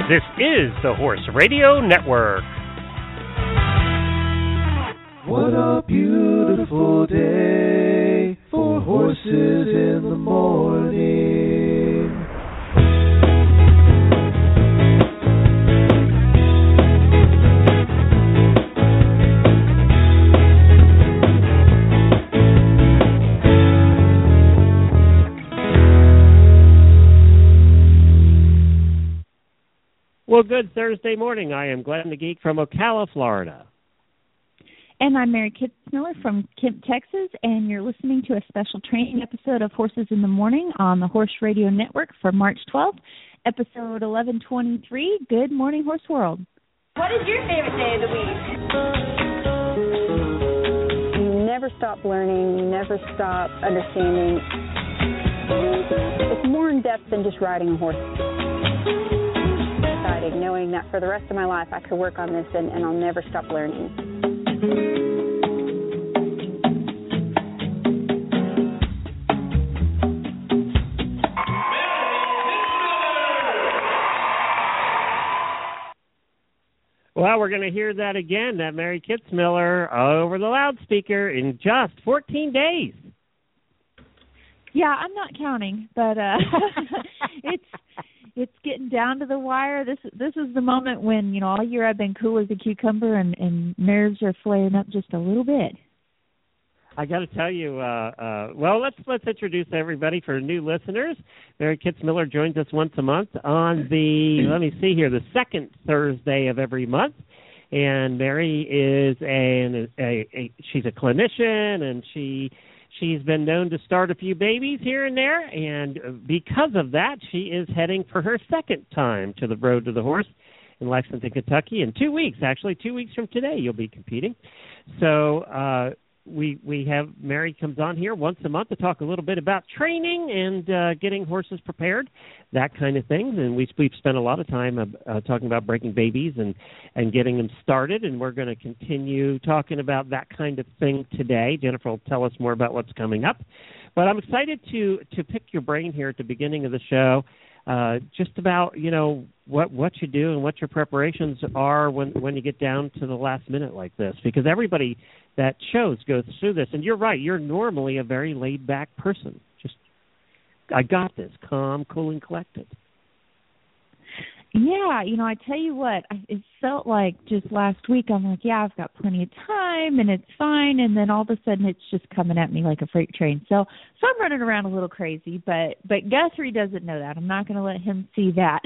This is the Horse Radio Network. What a beautiful day for horses in the morning. Well, good Thursday morning. I am Glenn the Geek from Ocala, Florida. And I'm Mary Kitzmiller from Kemp, Texas, and you're listening to a special training episode of Horses in the Morning on the Horse Radio Network for March 12th, episode 1123. Good morning, Horse World. What is your favorite day of the week? You never stop learning. You never stop understanding. It's more in depth than just riding a horse. Exciting, knowing that for the rest of my life I could work on this and I'll never stop learning. Well, we're going to hear that again, that Mary Kitzmiller over the loudspeaker in just 14 days. Yeah, I'm not counting, but it's getting down to the wire. This is the moment when, you know, all year I've been cool as a cucumber and nerves are flaring up just a little bit. I got to tell you, well, let's introduce everybody for new listeners. Mary Kitzmiller joins us once a month on the, let me see here, the second Thursday of every month. And Mary is she's a clinician, and she's been known to start a few babies here and there. And because of that, she is heading for her second time to the Road to the Horse in Lexington, Kentucky. In 2 weeks, actually, 2 weeks from today, you'll be competing. So, we have Mary comes on here once a month to talk a little bit about training and getting horses prepared, that kind of thing. And we've spent a lot of time talking about breaking babies and getting them started, and we're going to continue talking about that kind of thing today. Jennifer will tell us more about what's coming up. But I'm excited to pick your brain here at the beginning of the show, just about, you know, what you do and what your preparations are when you get down to the last minute like this, because everybody that shows goes through this. And you're right, you're normally a very laid-back person. Just, I got this, calm, cool, and collected. Yeah, you know, I tell you what, it felt like just last week, I'm like, yeah, I've got plenty of time, and it's fine, and then all of a sudden it's just coming at me like a freight train. So I'm running around a little crazy, but Guthrie doesn't know that. I'm not going to let him see that.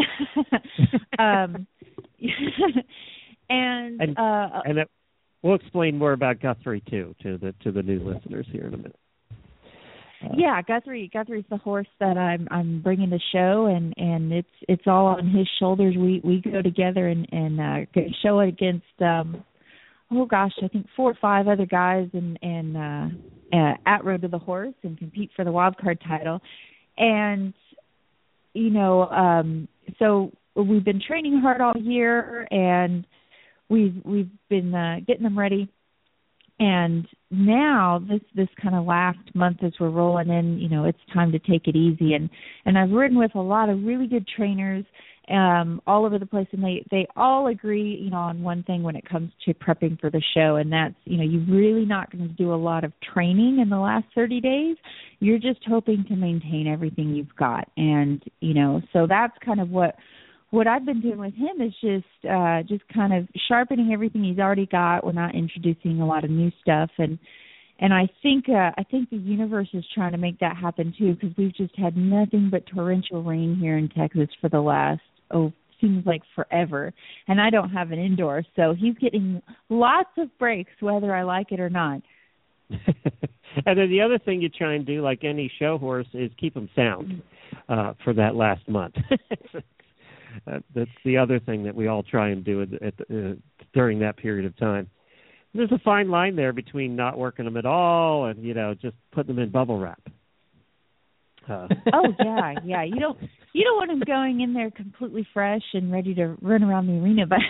And we'll explain more about Guthrie, too, to the new listeners here in a minute. Yeah, Guthrie's the horse that I'm bringing to show, and it's all on his shoulders. We go together and show it against I think 4 or 5 other guys and at Road to the Horse and compete for the wild card title. And you know, so we've been training hard all year, and we've been getting them ready. And now this kind of last month as we're rolling in, you know, it's time to take it easy. And I've ridden with a lot of really good trainers all over the place, and they all agree, you know, on one thing when it comes to prepping for the show, and that's, you know, you're really not going to do a lot of training in the last 30 days. You're just hoping to maintain everything you've got. And, you know, so that's kind of what I've been doing with him is just kind of sharpening everything he's already got. We're not introducing a lot of new stuff, and I think the universe is trying to make that happen too, because we've just had nothing but torrential rain here in Texas for the last seems like forever, and I don't have an indoor, so he's getting lots of breaks whether I like it or not. And then the other thing you try and do, like any show horse, is keep them sound for that last month. That's the other thing that we all try and do during that period of time. There's a fine line there between not working them at all and, you know, just putting them in bubble wrap. Oh yeah. You don't want them going in there completely fresh and ready to run around the arena, but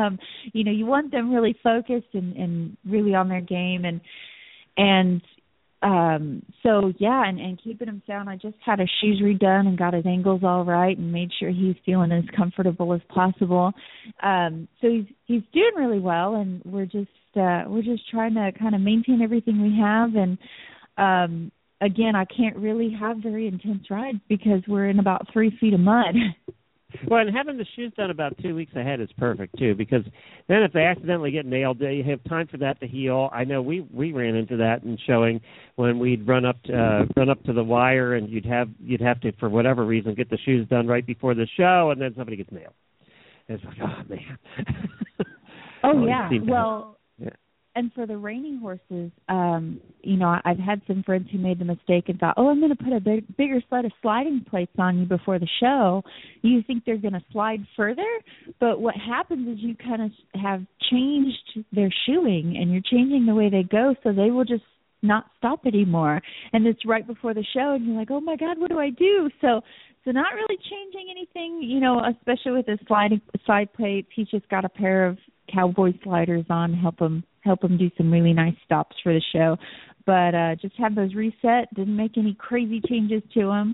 you want them really focused and really on their game, and So yeah, and keeping him sound. I just had his shoes redone and got his ankles all right and made sure he's feeling as comfortable as possible. So he's doing really well, and we're just trying to kind of maintain everything we have. And again, I can't really have very intense rides because we're in about 3 feet of mud. Well, and having the shoes done about 2 weeks ahead is perfect too, because then if they accidentally get nailed, you have time for that to heal. I know we ran into that in showing when we'd run up to the wire, and you'd have to, for whatever reason, get the shoes done right before the show, and then somebody gets nailed. And it's like, oh man. Oh yeah. Well. And for the reining horses, I've had some friends who made the mistake and thought, I'm going to put a bigger set of sliding plates on you before the show. You think they're going to slide further, but what happens is you kind of have changed their shoeing, and you're changing the way they go, so they will just not stop anymore. And it's right before the show, and you're like, oh my God, what do I do? So not really changing anything, especially with the slide plates. He's just got a pair of cowboy sliders on, help him do some really nice stops for the show. But just have those reset, didn't make any crazy changes to them.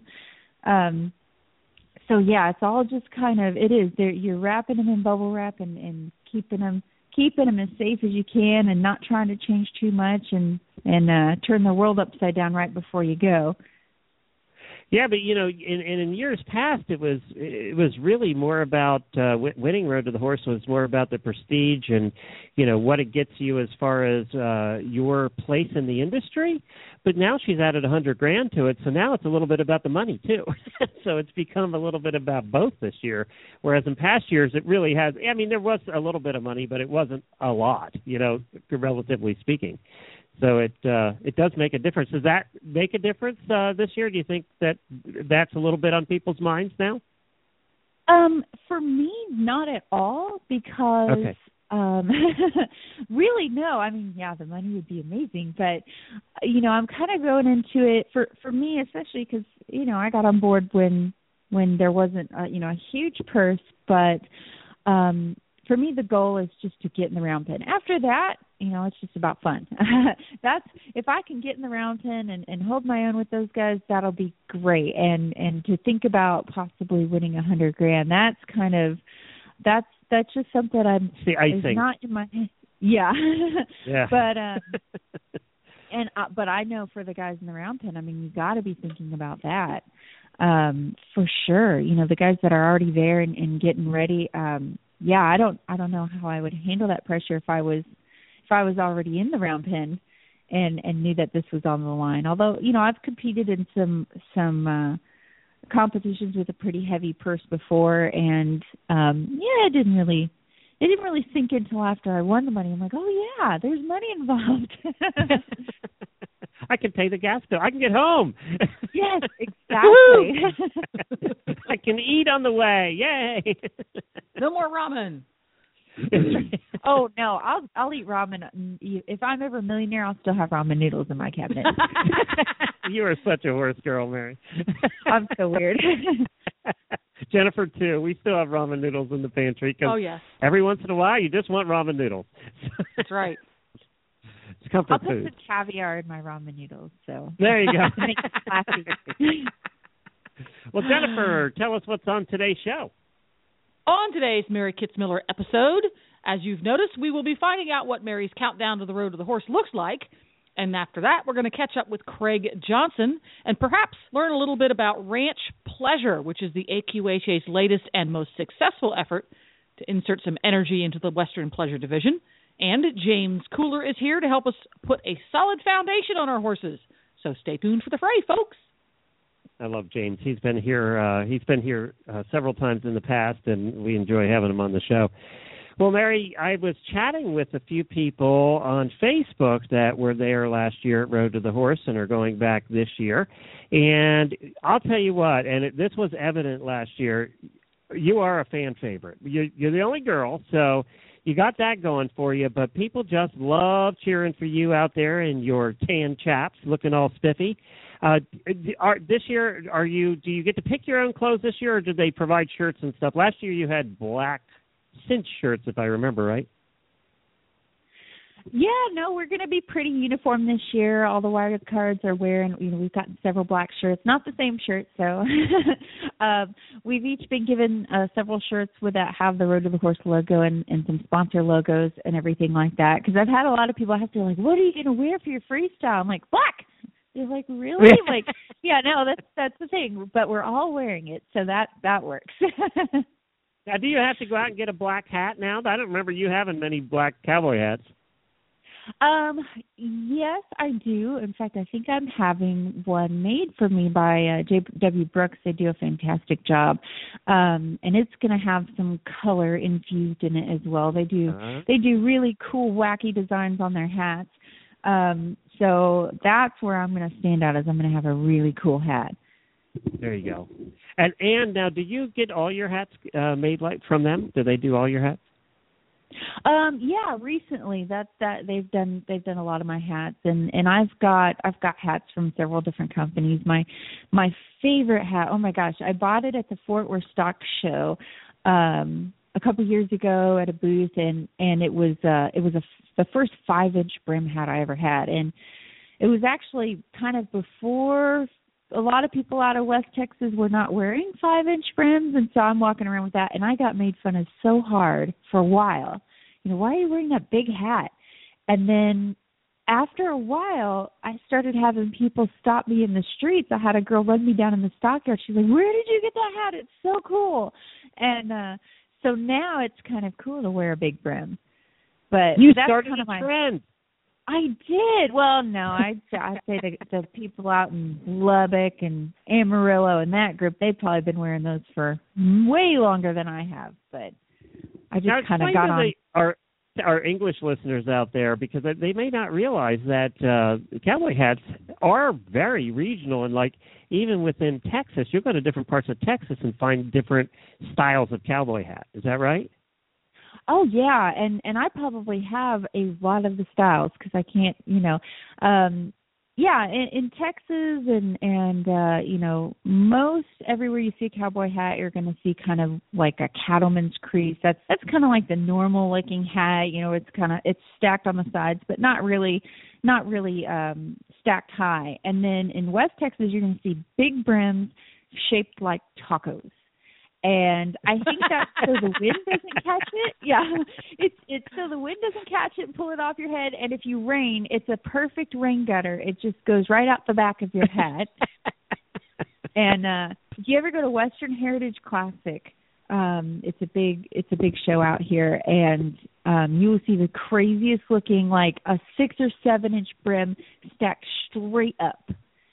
So yeah, it's all just kind of, it is, you're wrapping them in bubble wrap and keeping them as safe as you can, and not trying to change too much and turn the world upside down right before you go. Yeah, but in years past, it was really more about winning Road to the Horse was more about the prestige and what it gets you as far as your place in the industry. But now she's added $100,000 to it, so now it's a little bit about the money too. So it's become a little bit about both this year. Whereas in past years, it really has. I mean, there was a little bit of money, but it wasn't a lot, relatively speaking. So it does make a difference. Does that make a difference this year? Do you think that's a little bit on people's minds now? For me, not at all, because okay. Really, no. I mean, yeah, the money would be amazing, but I'm kind of going into it for me, especially because I got on board when there wasn't a huge purse, but for me, the goal is just to get in the round pen. After that, it's just about fun. That's, if I can get in the round pen and hold my own with those guys, that'll be great. And to think about possibly winning $100,000, that's kind of, that's just something I'm. The icing. Not in my. Yeah. Yeah. But I know for the guys in the round pen, I mean, you got to be thinking about that. For sure. The guys that are already there and getting ready. Yeah, I don't know how I would handle that pressure if I was already in the round pen and knew that this was on the line. Although, I've competed in some competitions with a pretty heavy purse before, and it didn't really sink in until after I won the money. I'm like, oh yeah, there's money involved. I can pay the gas bill. I can get home. Yes, exactly. I can eat on the way. Yay! No more ramen. Oh no, I'll eat ramen. If I'm ever a millionaire, I'll still have ramen noodles in my cabinet. You are such a horse girl, Mary. I'm so weird. Jennifer too. We still have ramen noodles in the pantry. Oh yes. Every once in a while, you just want ramen noodles. That's right. It's comfort I'll put food. some caviar in my ramen noodles. So there you go. Make it classy. Well, Jennifer, tell us what's on today's show. On today's Mary Kitzmiller episode, as you've noticed, we will be finding out what Mary's countdown to the Road to the Horse looks like. And after that, we're going to catch up with Craig Johnson and perhaps learn a little bit about Ranch Pleasure, which is the AQHA's latest and most successful effort to insert some energy into the Western Pleasure Division. And James Cooler is here to help us put a solid foundation on our horses. So stay tuned for the fray, folks. I love James. He's been here. Several times in the past, and we enjoy having him on the show. Well, Mary, I was chatting with a few people on Facebook that were there last year at Road to the Horse and are going back this year. And I'll tell you what, and this was evident last year, you are a fan favorite. You're the only girl, so you got that going for you, but people just love cheering for you out there in your tan chaps looking all spiffy. This year, do you get to pick your own clothes this year, or do they provide shirts and stuff? Last year you had black cinch shirts, if I remember right. Yeah, no, we're going to be pretty uniform this year. All the wild cards are wearing, we've gotten several black shirts, not the same shirt. So we've each been given several shirts that have the Road to the Horse logo and some sponsor logos and everything like that. Because I've had a lot of people ask me, like, what are you going to wear for your freestyle? I'm like, black. They're like, really? I'm like, yeah, no, that's the thing. But we're all wearing it, so that works. Now, do you have to go out and get a black hat now? I don't remember you having many black cowboy hats. Yes, I do. In fact, I think I'm having one made for me by J.W. Brooks. They do a fantastic job. And it's going to have some color infused in it as well. They do really cool, wacky designs on their hats. So that's where I'm going to stand out, is I'm going to have a really cool hat. There you go. And now, do you get all your hats made from them? Do they do all your hats? Yeah, recently that they've done a lot of my hats, and I've got hats from several different companies. My favorite hat, oh my gosh, I bought it at the Fort Worth Stock Show a couple years ago at a booth, and it was the first 5-inch brim hat I ever had, and it was actually kind of before a lot of people out of West Texas were not wearing 5-inch brims, and so I'm walking around with that, and I got made fun of so hard for a while. Why are you wearing that big hat? And then after a while, I started having people stop me in the streets. I had a girl run me down in the stockyard. She's like, where did you get that hat? It's so cool. And so now it's kind of cool to wear a big brim. But you that's started kind of a trend. I did. Well, no, I'd say the people out in Lubbock and Amarillo and that group, they've probably been wearing those for way longer than I have. But I just kind of got on. Our English listeners out there, because they may not realize that cowboy hats are very regional, and like even within Texas, you'll go to different parts of Texas and find different styles of cowboy hat. Is that right? Oh yeah, and I probably have a lot of the styles because I can't, in Texas and most everywhere you see a cowboy hat, you're going to see kind of like a cattleman's crease. That's kind of like the normal looking hat. It's stacked on the sides, but not really stacked high. And then in West Texas, you're going to see big brims shaped like tacos. And I think that's so the wind doesn't catch it. Yeah, it's so the wind doesn't catch it and pull it off your head. And if you rain, it's a perfect rain gutter. It just goes right out the back of your hat. And if you ever go to Western Heritage Classic, it's a big show out here, and you will see the craziest looking, like a 6 or 7 inch brim stacked straight up.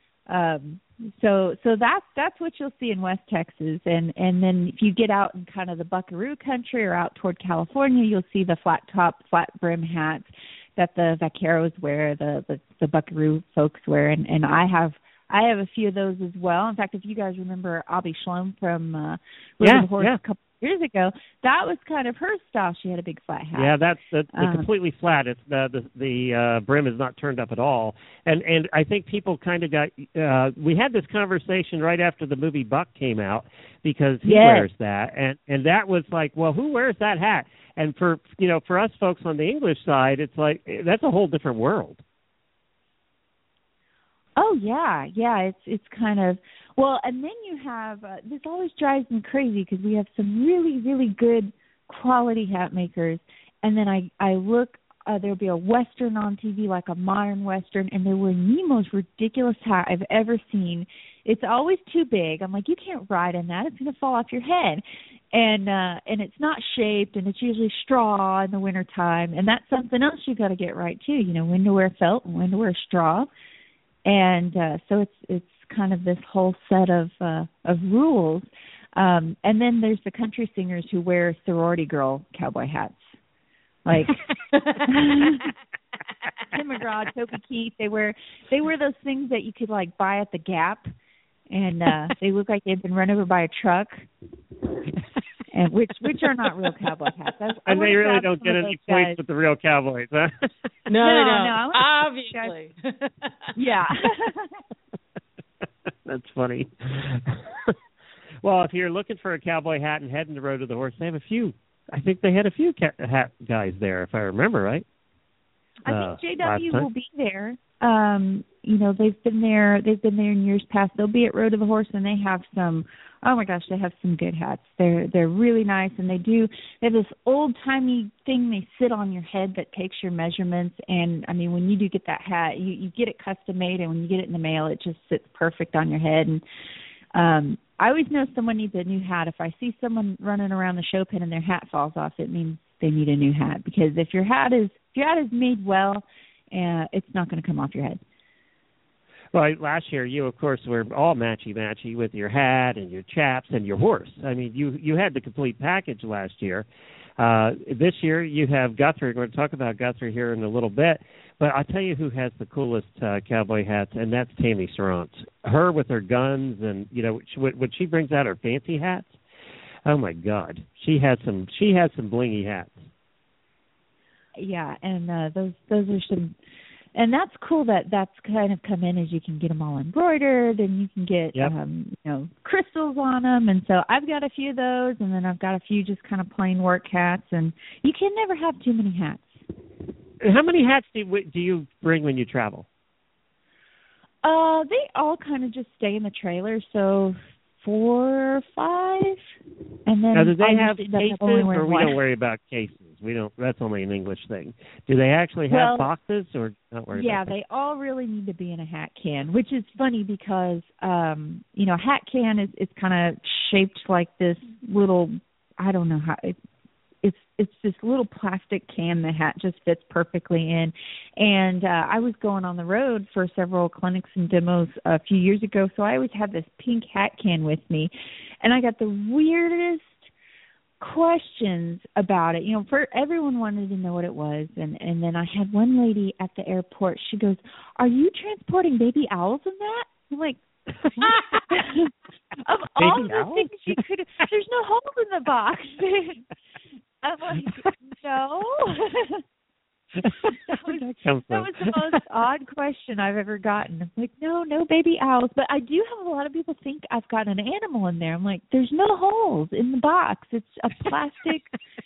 So that's what you'll see in West Texas, and then if you get out in kind of the Buckaroo country or out toward California, you'll see the flat top, flat brim hats that the vaqueros wear, the Buckaroo folks wear, and I have a few of those as well. In fact, if you guys remember Abby Shlom from Road to the Horse a couple years ago, that was kind of her style. She had a big flat hat. Yeah, that's completely flat. It's the brim is not turned up at all. And I think people kind of got. We had this conversation right after the movie Buck came out, because he wears that, and that was like, well, who wears that hat? And for us folks on the English side, it's like that's a whole different world. Oh yeah, it's kind of, well, and then you have this always drives me crazy because we have some really, really good quality hat makers, and then I look, there'll be a Western on TV, like a modern Western, and they're wearing the most ridiculous hat I've ever seen. It's always too big. I'm like, you can't ride in that; it's going to fall off your head. And it's not shaped, and it's usually straw in the wintertime, and that's something else you got to get right too. When to wear felt and when to wear straw. And so it's kind of this whole set of rules. And then there's the country singers who wear sorority girl cowboy hats, like Tim McGraw, Toby Keith. They wear those things that you could like buy at the Gap, and they look like they've been run over by a truck. And which are not real cowboy hats. And they really don't get any points with the real cowboys, huh? No, they don't. Obviously. Yeah. That's funny. Well, if you're looking for a cowboy hat and heading to Road to the Horse, they have a few. I think they had a few hat guys there, if I remember right. I think last JW time. will be there. They've been there in years past. They'll be at Road to the Horse, and they have some. Oh my gosh, they have some good hats. They're really nice, and they have this old timey thing they sit on your head that takes your measurements. And I mean, when you do get that hat, you get it custom made, and when you get it in the mail, it just sits perfect on your head. And I always know someone needs a new hat. If I see someone running around the show pen and their hat falls off, it means they need a new hat, because if your hat is made well, it's not going to come off your head. Well, last year you, of course, were all matchy-matchy with your hat and your chaps and your horse. I mean, you had the complete package last year. This year you have Guthrie. We're going to talk about Guthrie here in a little bit. But I'll tell you who has the coolest cowboy hats, and that's Tammy Serrant. Her with her guns and, when she brings out her fancy hats, oh, my God. She had some blingy hats. Yeah, and those are some... And that's cool that's kind of come in, as you can get them all embroidered, and you can get crystals on them. And so I've got a few of those, and then I've got a few just kind of plain work hats. And you can never have too many hats. How many hats do you bring when you travel? They all kind of just stay in the trailer, so 4 or 5. And then now, do they have cases, or we one. don't worry about cases? We don't. That's only an English thing. Do they actually have boxes, or not worry about that? They all really need to be in a hat can, which is funny because a hat can is kind of shaped like this little, I don't know how it's this little plastic can the hat just fits perfectly in. And I was going on the road for several clinics and demos a few years ago, so I always had this pink hat can with me, and I got the weirdest questions about it. For everyone wanted to know what it was, and then I had one lady at the airport. She goes, "Are you transporting baby owls in that?" I'm like, of all the things you could, there's no holes in the box. I'm like, no. That was the most odd question I've ever gotten. I'm like, no baby owls. But I do have a lot of people think I've got an animal in there. I'm like, there's no holes in the box. It's a plastic.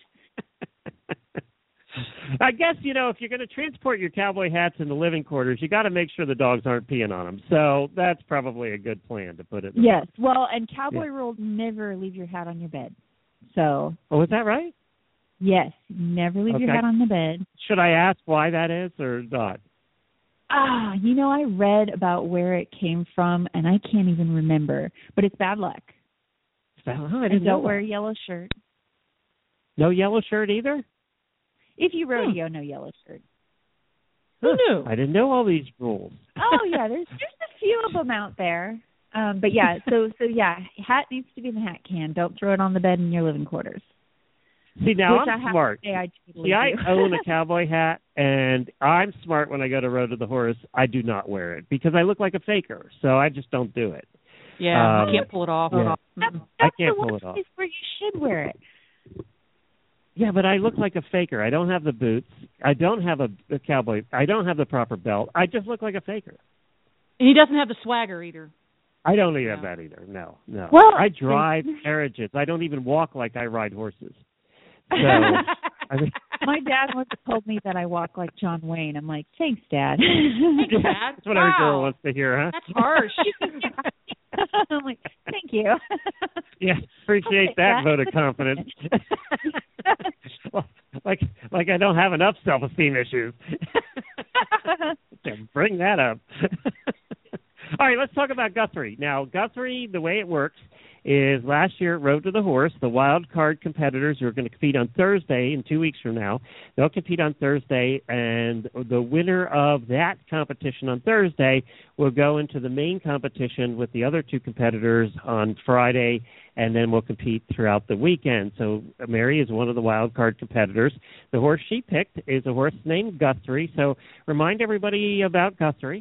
I guess, if you're going to transport your cowboy hats in the living quarters, you got to make sure the dogs aren't peeing on them. So that's probably a good plan to put it in. Yes. Well, and cowboy rules, never leave your hat on your bed. So. Oh, is that right? Yes, never leave your hat on the bed. Should I ask why that is or not? I read about where it came from, and I can't even remember. But it's bad luck. I didn't know. Don't wear a yellow shirt. No yellow shirt either? If you rodeo, no yellow shirt. Who knew? I didn't know all these rules. Oh, yeah, there's a few of them out there. But, yeah, so hat needs to be in the hat can. Don't throw it on the bed in your living quarters. See, now I'm smart. I own a cowboy hat, and I'm smart when I go to Road to the Horse. I do not wear it because I look like a faker, so I just don't do it. Yeah, I can't pull it off. Yeah. I can't pull it off. That's where you should wear it. Yeah, but I look like a faker. I don't have the boots. I don't have a cowboy. I don't have the proper belt. I just look like a faker. And he doesn't have the swagger either. I don't have that either. No. Well, I drive carriages. I don't even walk like I ride horses. So, my dad once told me that I walk like John Wayne. I'm like, thanks, Dad. Thanks, Dad. That's what every girl wants to hear, huh? That's harsh. I'm like, thank you. Yeah, appreciate that vote of confidence. Well, like I don't have enough self-esteem issues. Bring that up. All right, let's talk about Guthrie. Now, Guthrie, the way it works is last year at Road to the Horse, the wild card competitors who are going to compete on Thursday in 2 weeks from now, they'll compete on Thursday, and the winner of that competition on Thursday will go into the main competition with the other two competitors on Friday, and then we'll compete throughout the weekend. So Mary is one of the wild card competitors. The horse she picked is a horse named Guthrie. So remind everybody about Guthrie.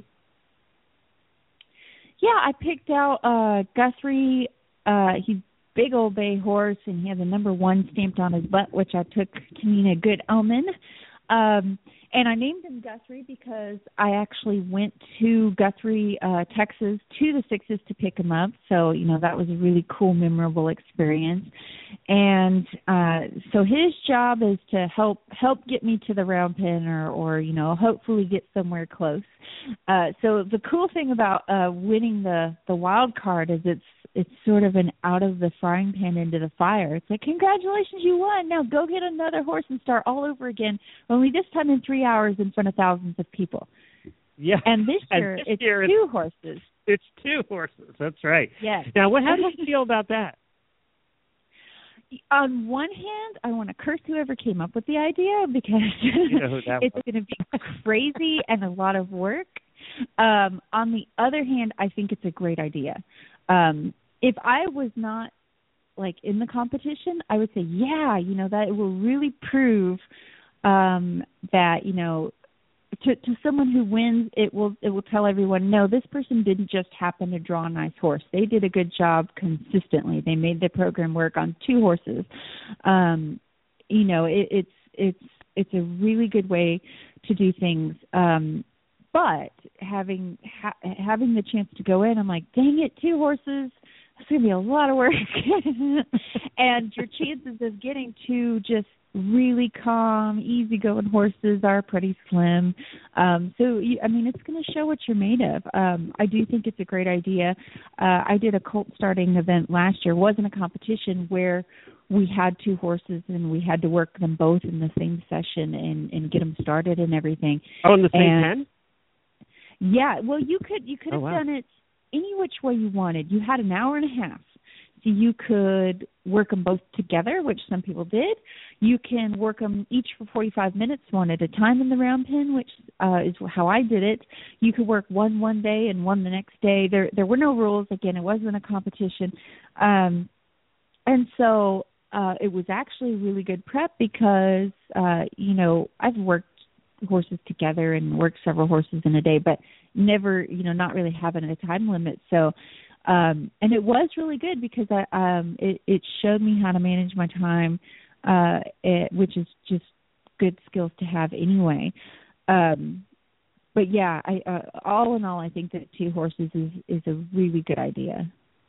Yeah, I picked out Guthrie. He's big old bay horse, and he has a number 1 stamped on his butt, which I took to mean a good omen. And I named him Guthrie because I actually went to Guthrie, Texas, to the Sixes to pick him up. So, that was a really cool, memorable experience. And so his job is to help get me to the round pen or hopefully get somewhere close. So the cool thing about winning the wild card is it's sort of an out of the frying pan into the fire. It's like, congratulations, you won. Now go get another horse and start all over again, only this time in 3 hours in front of thousands of people. Yeah. And this year, it's 2 horses. It's 2 horses. That's right. Yes. Now, how do you feel about that? On one hand, I want to curse whoever came up with the idea because it's going to be crazy and a lot of work. On the other hand, I think it's a great idea. If I was not in the competition, I would say, that it will really prove that, to someone who wins, it will tell everyone, no, this person didn't just happen to draw a nice horse. They did a good job consistently. They made the program work on 2 horses. It's a really good way to do things. But having the chance to go in, I'm like, dang it, 2 horses. That's going to be a lot of work. And your chances of getting 2 just really calm, easygoing horses are pretty slim. It's going to show what you're made of. I do think it's a great idea. I did a colt starting event last year. It wasn't a competition where we had 2 horses and we had to work them both in the same session and get them started and everything. Oh, in the same pen? Yeah. Well, you could have done it any which way you wanted. You had an hour and a half. So you could work them both together, which some people did. You can work them each for 45 minutes, one at a time in the round pen, which is how I did it. You could work one day and one the next day. There were no rules. Again, it wasn't a competition. And so it was actually really good prep because, I've worked horses together and worked several horses in a day, but never, not really having a time limit. So, and it was really good because it showed me how to manage my time, which is just good skills to have anyway. But yeah, all in all, I think that 2 horses is a really good idea.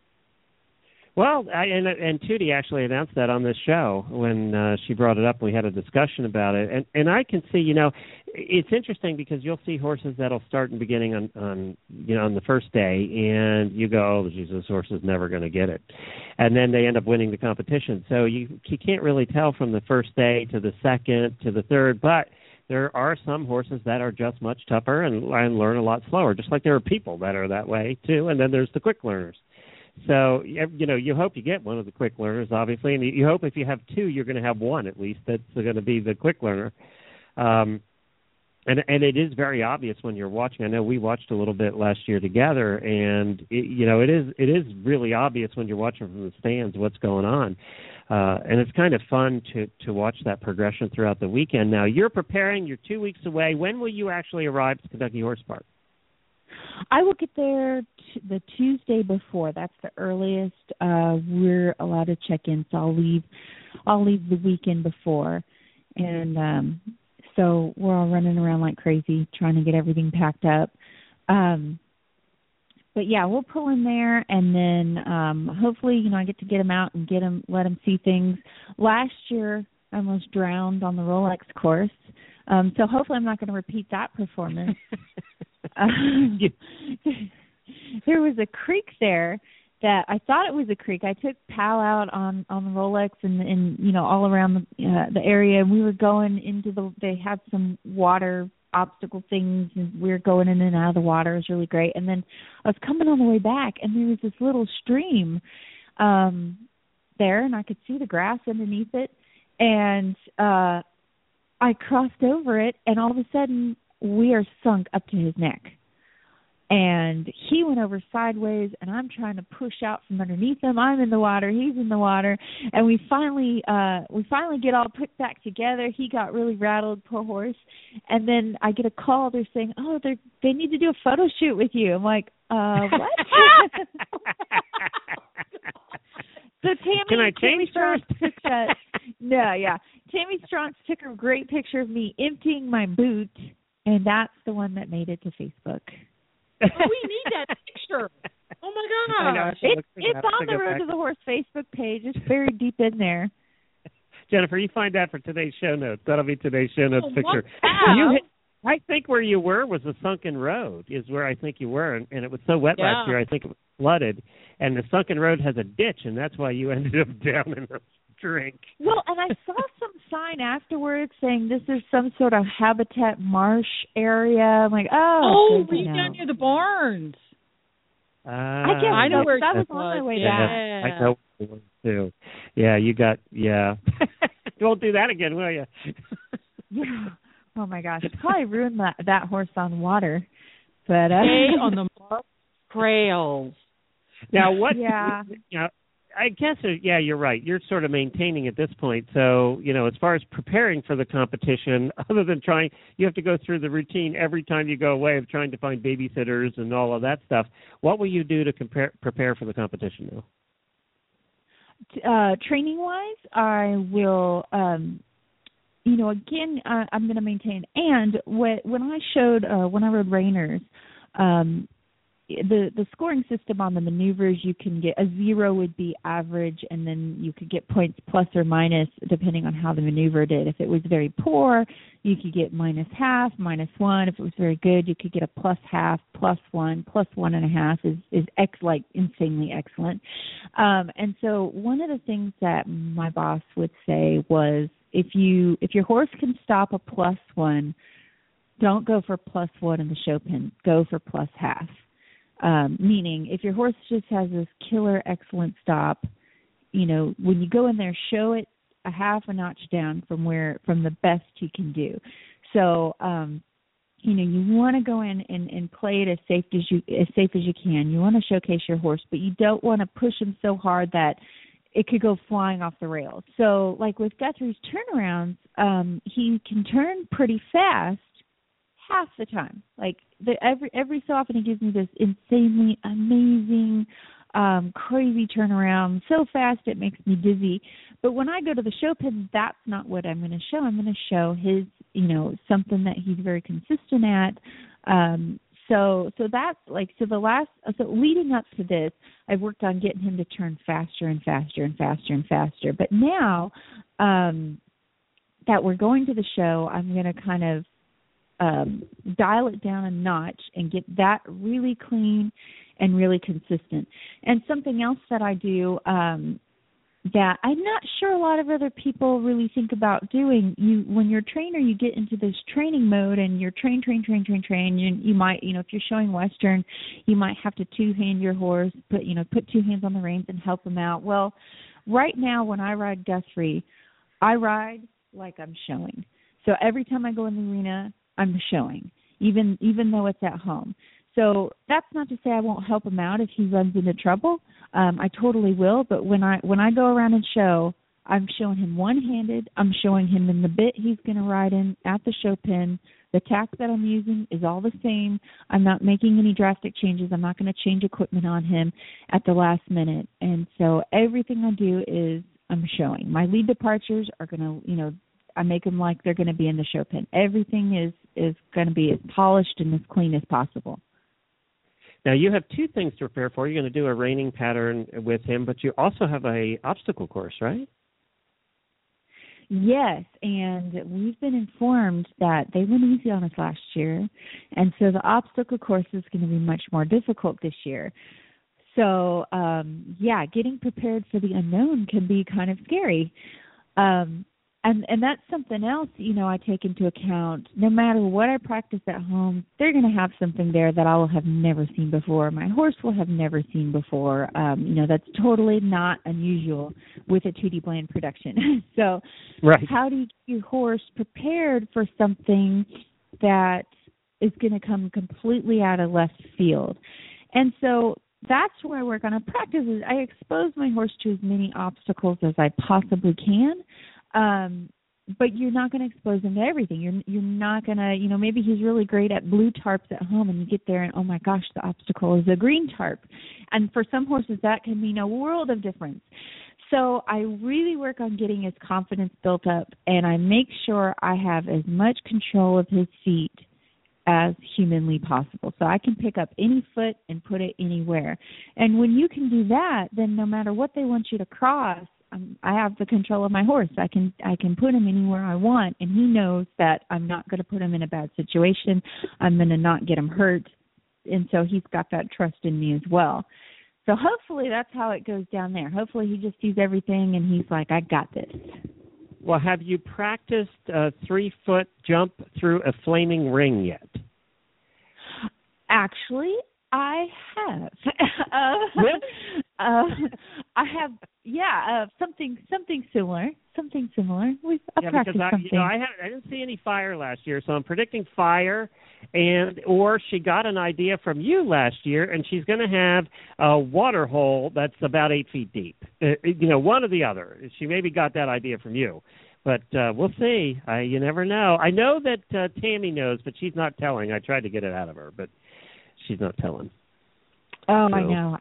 Well, and Tootie actually announced that on this show when she brought it up. We had a discussion about it, and I can see, it's interesting because you'll see horses that'll start in the beginning on the first day, and you go, oh, Jesus, this horse is never going to get it, and then they end up winning the competition. So you can't really tell from the first day to the second to the third, but there are some horses that are just much tougher and learn a lot slower, just like there are people that are that way too, and then there's the quick learners. So, you hope you get one of the quick learners, obviously, and you hope if you have 2, you're going to have one at least that's going to be the quick learner. And it is very obvious when you're watching. I know we watched a little bit last year together, and it is really obvious when you're watching from the stands what's going on. And it's kind of fun to watch that progression throughout the weekend. Now, you're preparing. You're 2 weeks away. When will you actually arrive to Kentucky Horse Park? I will get there the Tuesday before. That's the earliest we're allowed to check in. So I'll leave the weekend before, and so we're all running around like crazy trying to get everything packed up. But yeah, we'll pull in there, and then hopefully, I get to get them out and let them see things. Last year, I almost drowned on the Rolex course, so hopefully, I'm not going to repeat that performance. There was a creek there that I thought it was a creek. I took Pal out on the Rolex and all around the area, and we were going into they had some water obstacle things, and we were going in and out of the water. It was really great. And then I was coming on the way back, and there was this little stream there, and I could see the grass underneath it, and I crossed over it, and all of a sudden we are sunk up to his neck. And he went over sideways, and I'm trying to push out from underneath him. I'm in the water, he's in the water, and we finally get all put back together. He got really rattled, poor horse. And then I get a call. They're saying, "Oh, they need to do a photo shoot with you." I'm like, what? So Can I change first? No, yeah. Tammy Stronach took a great picture of me emptying my boot, and that's the one that made it to Facebook. Oh, we need that picture. Oh, my gosh. It's on the Road to the Horse Facebook page. It's buried deep in there. Jennifer, you find that for today's show notes. That'll be today's show notes picture. Wow. I think where you were was the Sunken Road is where I think you were, and it was so wet last year I think it was flooded, and the Sunken Road has a ditch, and that's why you ended up down in the drink. Well, and I saw some sign afterwards saying this is some sort of habitat marsh area. I'm like, were you down near the barns? I know where that was on my way back. I know where it was too. Yeah, you got, Don't do that again, will you? Yeah. Oh, my gosh. It probably ruined that horse on water. But stay on the trails. Now, what? Yeah. I guess, you're right. You're sort of maintaining at this point. So, as far as preparing for the competition, other than you have to go through the routine every time you go away of trying to find babysitters and all of that stuff. What will you do to prepare for the competition now? Training-wise, I will... again, I'm going to maintain. And when I rode Rainers, the scoring system on the maneuvers, you can get a 0 would be average, and then you could get points plus or minus depending on how the maneuver did. If it was very poor, you could get -0.5, -1. If it was very good, you could get a +0.5, +1, +1.5 is insanely excellent. And so one of the things that my boss would say was, if your horse can stop a +1, don't go for +1 in the show pen. Go for +0.5. Meaning, if your horse just has this killer excellent stop, when you go in there, show it a half a notch down from the best you can do. So, you want to go in and play it as safe as you can. You want to showcase your horse, but you don't want to push him so hard that it could go flying off the rails. So, like with Guthrie's turnarounds, he can turn pretty fast half the time. Like every so often, he gives me this insanely amazing, crazy turnaround, so fast it makes me dizzy. But when I go to the show pen, that's not what I'm going to show. I'm going to show his, something that he's very consistent at. So that's so leading up to this, I've worked on getting him to turn faster and faster and faster and faster. But now that we're going to the show, I'm going to kind of dial it down a notch and get that really clean and really consistent. And something else that I do that I'm not sure a lot of other people really think about doing. When you're a trainer, you get into this training mode and you're train. You might, if you're showing Western, you might have to two-hand your horse, put 2 hands on the reins and help him out. Well, right now when I ride Guthrie, I ride like I'm showing. So every time I go in the arena, I'm showing, even though it's at home. So that's not to say I won't help him out if he runs into trouble. I totally will. But when I go around and show, I'm showing him one-handed. I'm showing him in the bit he's going to ride in at the show pen. The tack that I'm using is all the same. I'm not making any drastic changes. I'm not going to change equipment on him at the last minute. And so everything I do is I'm showing. My lead departures are going to, I make them like they're going to be in the show pen. Everything is going to be as polished and as clean as possible. Now, you have 2 things to prepare for. You're going to do a reining pattern with him, but you also have a obstacle course, right? Yes, and we've been informed that they went easy on us last year, and so the obstacle course is going to be much more difficult this year. So, getting prepared for the unknown can be kind of scary. And that's something else, I take into account. No matter what I practice at home, they're going to have something there that I will have never seen before. My horse will have never seen before. That's totally not unusual with a 2D Bland production. So right. How do you get your horse prepared for something that is going to come completely out of left field? And so that's where I work on. A practice is I expose my horse to as many obstacles as I possibly can. But you're not going to expose him to everything. You're not going to, maybe he's really great at blue tarps at home, and you get there and, oh, my gosh, the obstacle is a green tarp. And for some horses, that can mean a world of difference. So I really work on getting his confidence built up, and I make sure I have as much control of his feet as humanly possible. So I can pick up any foot and put it anywhere. And when you can do that, then no matter what they want you to cross, I have the control of my horse. I can put him anywhere I want, and he knows that I'm not going to put him in a bad situation. I'm going to not get him hurt, and so he's got that trust in me as well. So hopefully that's how it goes down there. Hopefully he just sees everything, and he's like, I got this. Well, have you practiced a 3-foot jump through a flaming ring yet? Actually, I have. I have, something similar. I've practiced something. I didn't see any fire last year, so I'm predicting fire, or she got an idea from you last year, and she's going to have a water hole that's about 8 feet deep. One or the other. She maybe got that idea from you. But we'll see. You never know. I know that Tammy knows, but she's not telling. I tried to get it out of her, but she's not telling. Oh, so, I know.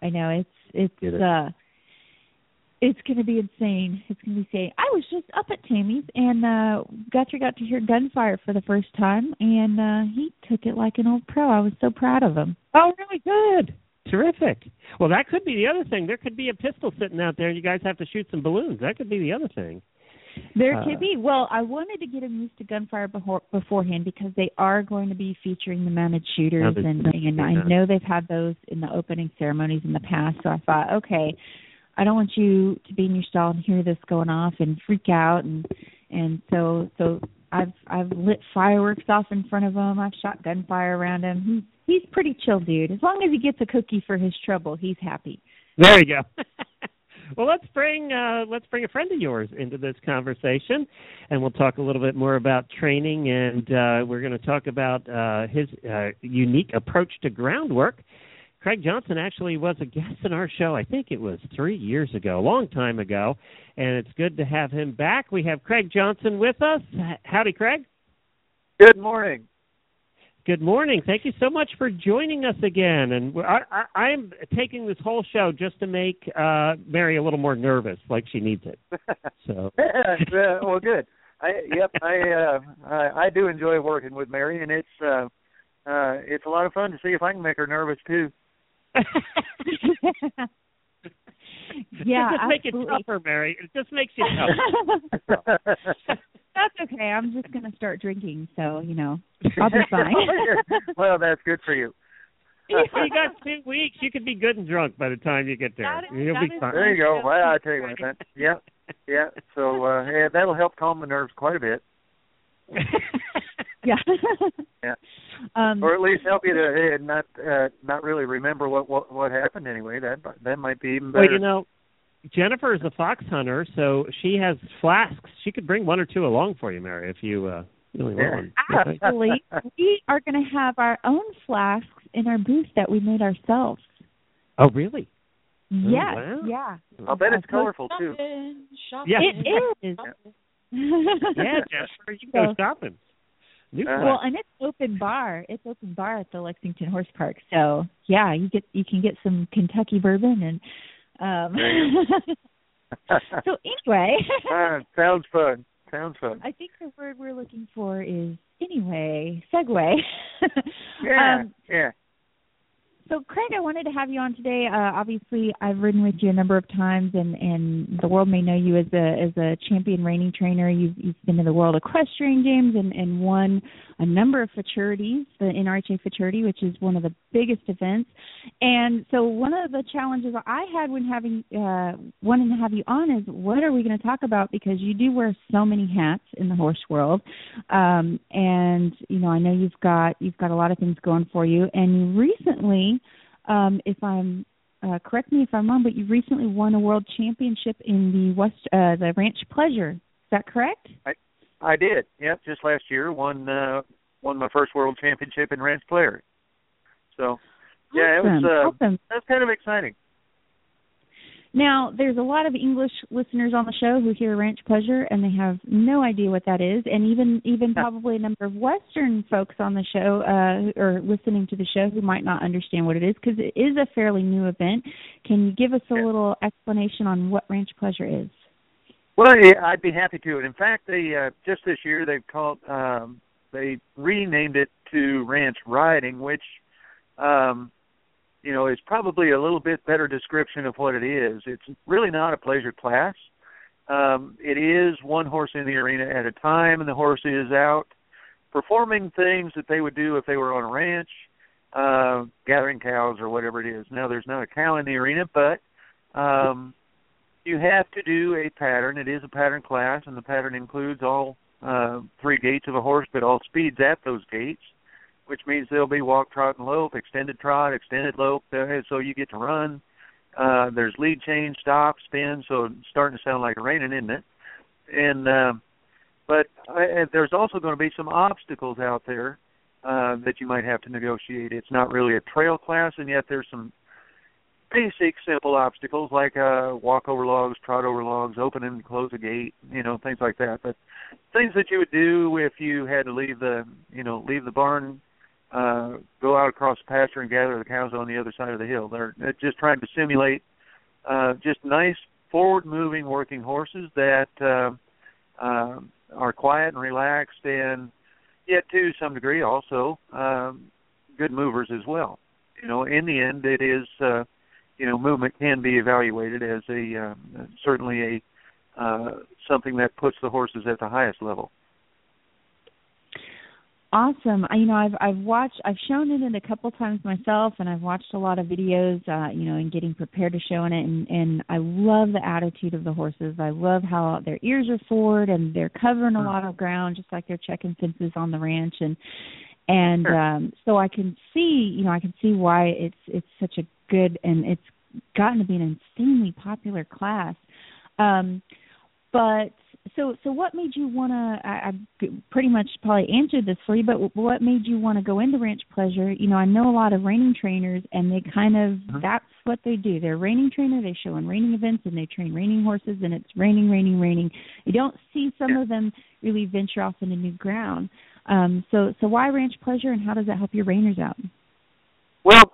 It's going to be insane. It's going to be insane. I was just up at Tammy's, and Guthrie got to hear gunfire for the first time, and he took it like an old pro. I was so proud of him. Oh, really good. Terrific. Well, that could be the other thing. There could be a pistol sitting out there, and you guys have to shoot some balloons. That could be the other thing. There could be. Well, I wanted to get him used to gunfire beforehand because they are going to be featuring the mounted shooters, and I know they've had those in the opening ceremonies in the past. So I thought, okay, I don't want you to be in your stall and hear this going off and freak out, and so I've lit fireworks off in front of him. I've shot gunfire around him. He's pretty chill dude. As long as he gets a cookie for his trouble, he's happy. There you go. Well, let's bring a friend of yours into this conversation, and we'll talk a little bit more about training, and we're going to talk about his unique approach to groundwork. Craig Johnson actually was a guest in our show. I think it was 3 years ago, a long time ago, and it's good to have him back. We have Craig Johnson with us. Howdy, Craig. Good morning. Good morning. Thank you so much for joining us again. And I'm taking this whole show just to make Mary a little more nervous, like she needs it. So. Well, good. I do enjoy working with Mary, and it's a lot of fun to see if I can make her nervous too. Yeah, just make it tougher, Mary. It just makes you tougher. That's okay. I'm just going to start drinking, so, I'll be fine. Well, that's good for you. You got 2 weeks. You could be good and drunk by the time you get there. You'll be fine. There you go. Well, I tell you what, man. Yeah. So that'll help calm the nerves quite a bit. Yeah. Yeah. Or at least help you to not really remember what happened anyway. That might be even better. Well, Jennifer is a fox hunter, so she has flasks. She could bring 1 or 2 along for you, Mary, if you really want one. Actually, we are going to have our own flasks in our booth that we made ourselves. Oh, really? Yes. Oh, wow. Yeah. I'll bet it's colorful, too. Yeah. It is. Yeah, Jennifer, you can go shopping. Well, and it's open bar. It's open bar at the Lexington Horse Park. So, yeah, you can get some Kentucky bourbon and so anyway. Sounds fun. I think the word we're looking for is segue. Yeah. So, Craig, I wanted to have you on today. Obviously, I've ridden with you a number of times, and the world may know you as a champion reining trainer. You've been to the World Equestrian Games and won a number of futurities, the NRHA Futurity, which is one of the biggest events. And so one of the challenges I had when wanting to have you on is, what are we going to talk about? Because you do wear so many hats in the horse world, and I know you've got a lot of things going for you. And you recently, if I'm correct me if I'm wrong, but you recently won a world championship in the Ranch Pleasure. Is that correct? I did. Yep, just last year won my first world championship in Ranch Pleasure. So, yeah, awesome. it was awesome. that's kind of exciting. Now, there's a lot of English listeners on the show who hear ranch pleasure, and they have no idea what that is, and even probably a number of Western folks on the show or listening to the show who might not understand what it is, because it is a fairly new event. Can you give us a little explanation on what ranch pleasure is? Well, yeah, I'd be happy to. And in fact, they just this year they renamed it to ranch riding, which is probably a little bit better description of what it is. It's really not a pleasure class. It is one horse in the arena at a time, and the horse is out performing things that they would do if they were on a ranch, gathering cows or whatever it is. Now, there's not a cow in the arena, but you have to do a pattern. It is a pattern class, and the pattern includes all 3 gaits of a horse, but all speeds at those gaits, which means there'll be walk, trot, and lope, extended trot, extended lope, so you get to run. There's lead change, stop, spin, so it's starting to sound like reining, isn't it? And but there's also going to be some obstacles out there that you might have to negotiate. It's not really a trail class, and yet there's some basic, simple obstacles like walk over logs, trot over logs, open and close a gate, things like that. But things that you would do if you had to leave the barn, go out across the pasture and gather the cows on the other side of the hill. They're just trying to simulate just nice, forward-moving working horses that are quiet and relaxed, and yet to some degree also good movers as well. In the end, it is movement can be evaluated as certainly something that puts the horses at the highest level. Awesome. I've shown it in a couple times myself, and I've watched a lot of videos, and getting prepared to show in it, and I love the attitude of the horses. I love how their ears are forward, and they're covering a lot of ground, just like they're checking fences on the ranch, so I can see, why it's such a good, and it's gotten to be an insanely popular class. But so what made you want to? I pretty much probably answered this for you, but what made you want to go into ranch pleasure? I know a lot of reining trainers, and they kind of that's what they do. They're a reining trainer. They show in reining events, and they train reining horses, and it's reining. You don't see some of them really venture off into new ground. So why ranch pleasure, and how does that help your reiners out? Well,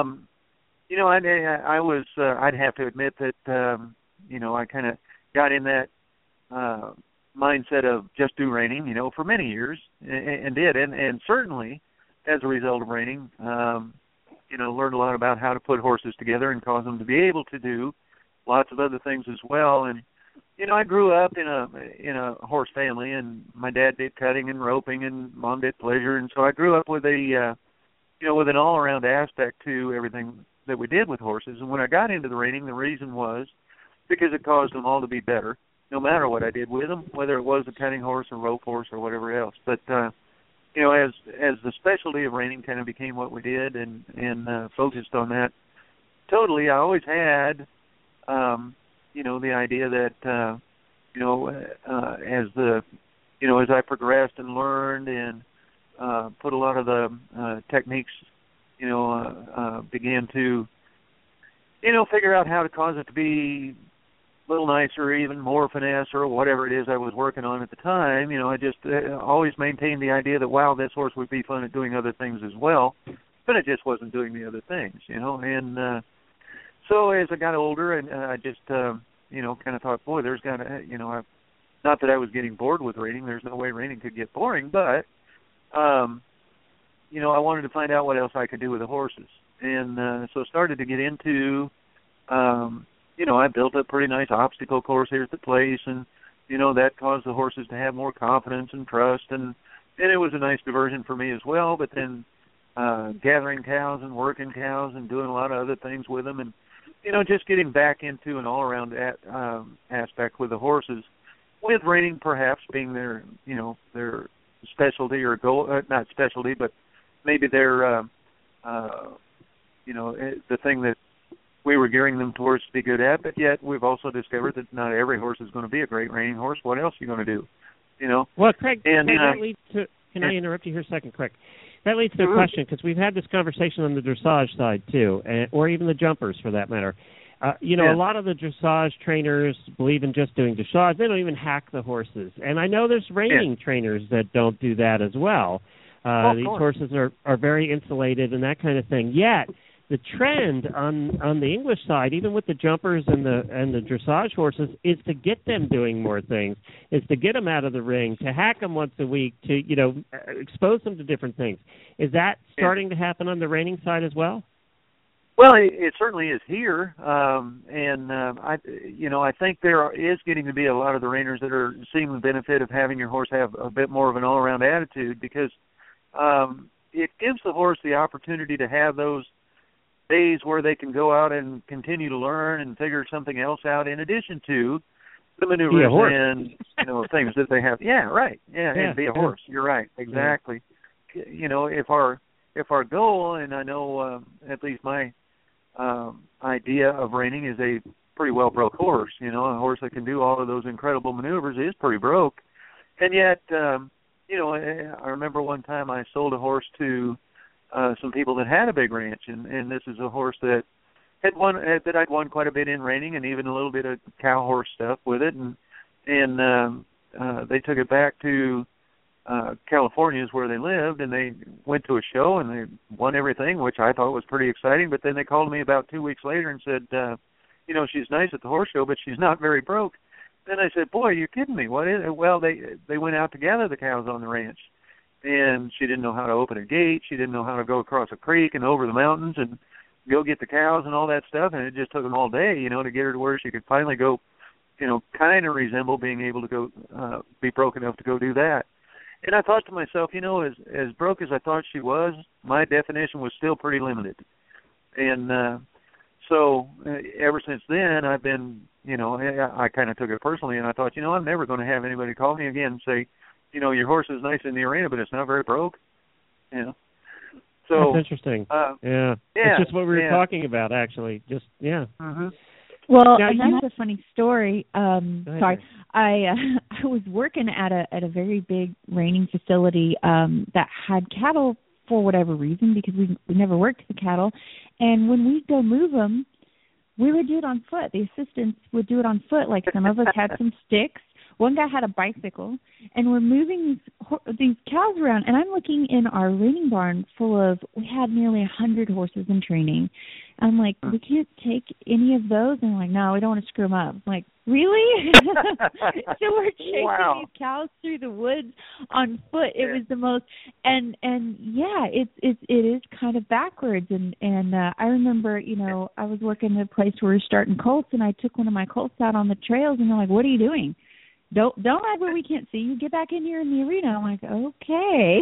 I was I'd have to admit that I kind of got in that mindset of just do reining, for many years, and did, and certainly as a result of reining, learned a lot about how to put horses together and cause them to be able to do lots of other things as well. And I grew up in a horse family, and my dad did cutting and roping, and mom did pleasure, and so I grew up with with an all-around aspect to everything that we did with horses. And when I got into the reining, the reason was because it caused them all to be better, no matter what I did with them, whether it was a cutting horse or rope horse or whatever else. But as the specialty of reining kind of became what we did and focused on that totally, I always had the idea that as I progressed and learned and put a lot of the techniques, began to figure out how to cause it to be a little nicer, even more finesse, or whatever it is I was working on at the time. I just always maintained the idea that, wow, this horse would be fun at doing other things as well, but it just wasn't doing the other things, And so as I got older, and I just, kind of thought, boy, there's got to, not that I was getting bored with reining. There's no way reining could get boring, but, I wanted to find out what else I could do with the horses. And so started to get into, I built a pretty nice obstacle course here at the place, and, that caused the horses to have more confidence and trust, and it was a nice diversion for me as well. But then gathering cows and working cows and doing a lot of other things with them, and, just getting back into an all-around aspect with the horses, with reining perhaps being their specialty or goal, not specialty, but maybe their, the thing that we were gearing them towards to be good at. But yet we've also discovered that not every horse is going to be a great reining horse. What else are you going to do? Well, Craig, that leads to, can I interrupt you here a second, quick? That leads to a question, because we've had this conversation on the dressage side too, or even the jumpers for that matter. A lot of the dressage trainers believe in just doing dressage. They don't even hack the horses. And I know there's reining trainers that don't do that as well. These horses are very insulated and that kind of thing. Yet the trend on the English side, even with the jumpers and the dressage horses, is to get them doing more things, is to get them out of the ring, to hack them once a week, to expose them to different things. Is that starting to happen on the reining side as well? Well, it certainly is here, I think there is getting to be a lot of the reiners that are seeing the benefit of having your horse have a bit more of an all-around attitude, because it gives the horse the opportunity to have those days where they can go out and continue to learn and figure something else out in addition to the maneuvers and things that they have. Yeah, right. Yeah, and be a horse. You're right. Exactly. Yeah. If our goal, and I know at least my idea of reining is a pretty well broke horse. A horse that can do all of those incredible maneuvers is pretty broke, and yet I remember one time I sold a horse to some people that had a big ranch, and this is a horse that I'd won quite a bit in reining, and even a little bit of cow horse stuff with it, and they took it back to California is where they lived, and they went to a show and they won everything, which I thought was pretty exciting. But then they called me about 2 weeks later and said, she's nice at the horse show, but she's not very broke. Then I said, boy, you're kidding me. What is it? Well, they went out to gather the cows on the ranch, and she didn't know how to open a gate. She didn't know how to go across a creek and over the mountains and go get the cows and all that stuff. And it just took them all day, to get her to where she could finally go, kind of resemble being able to go, be broke enough to go do that. And I thought to myself, as broke as I thought she was, my definition was still pretty limited. And so ever since then, I've been, I kind of took it personally, and I thought, I'm never going to have anybody call me again and say, your horse is nice in the arena, but it's not very broke. So that's interesting. It's just what we were talking about, actually. Just Mm-hmm. Well, and that's a funny story. Sorry, I was working at a very big reining facility that had cattle for whatever reason, because we never worked the cattle, and when we'd go move them, we would do it on foot. The assistants would do it on foot. Like, some of us had some sticks. One guy had a bicycle, and we're moving these cows around. And I'm looking in our reining barn we had nearly 100 horses in training. I'm like, we can't take any of those. And I'm like, no, we don't want to screw them up. I'm like, really? So we're chasing these cows through the woods on foot. It was the most, and it is kind of backwards. And I remember, I was working at a place where we were starting colts, and I took one of my colts out on the trails, and they're like, what are you doing? Don't ride where we can't see you. Get back in here in the arena. I'm like, okay.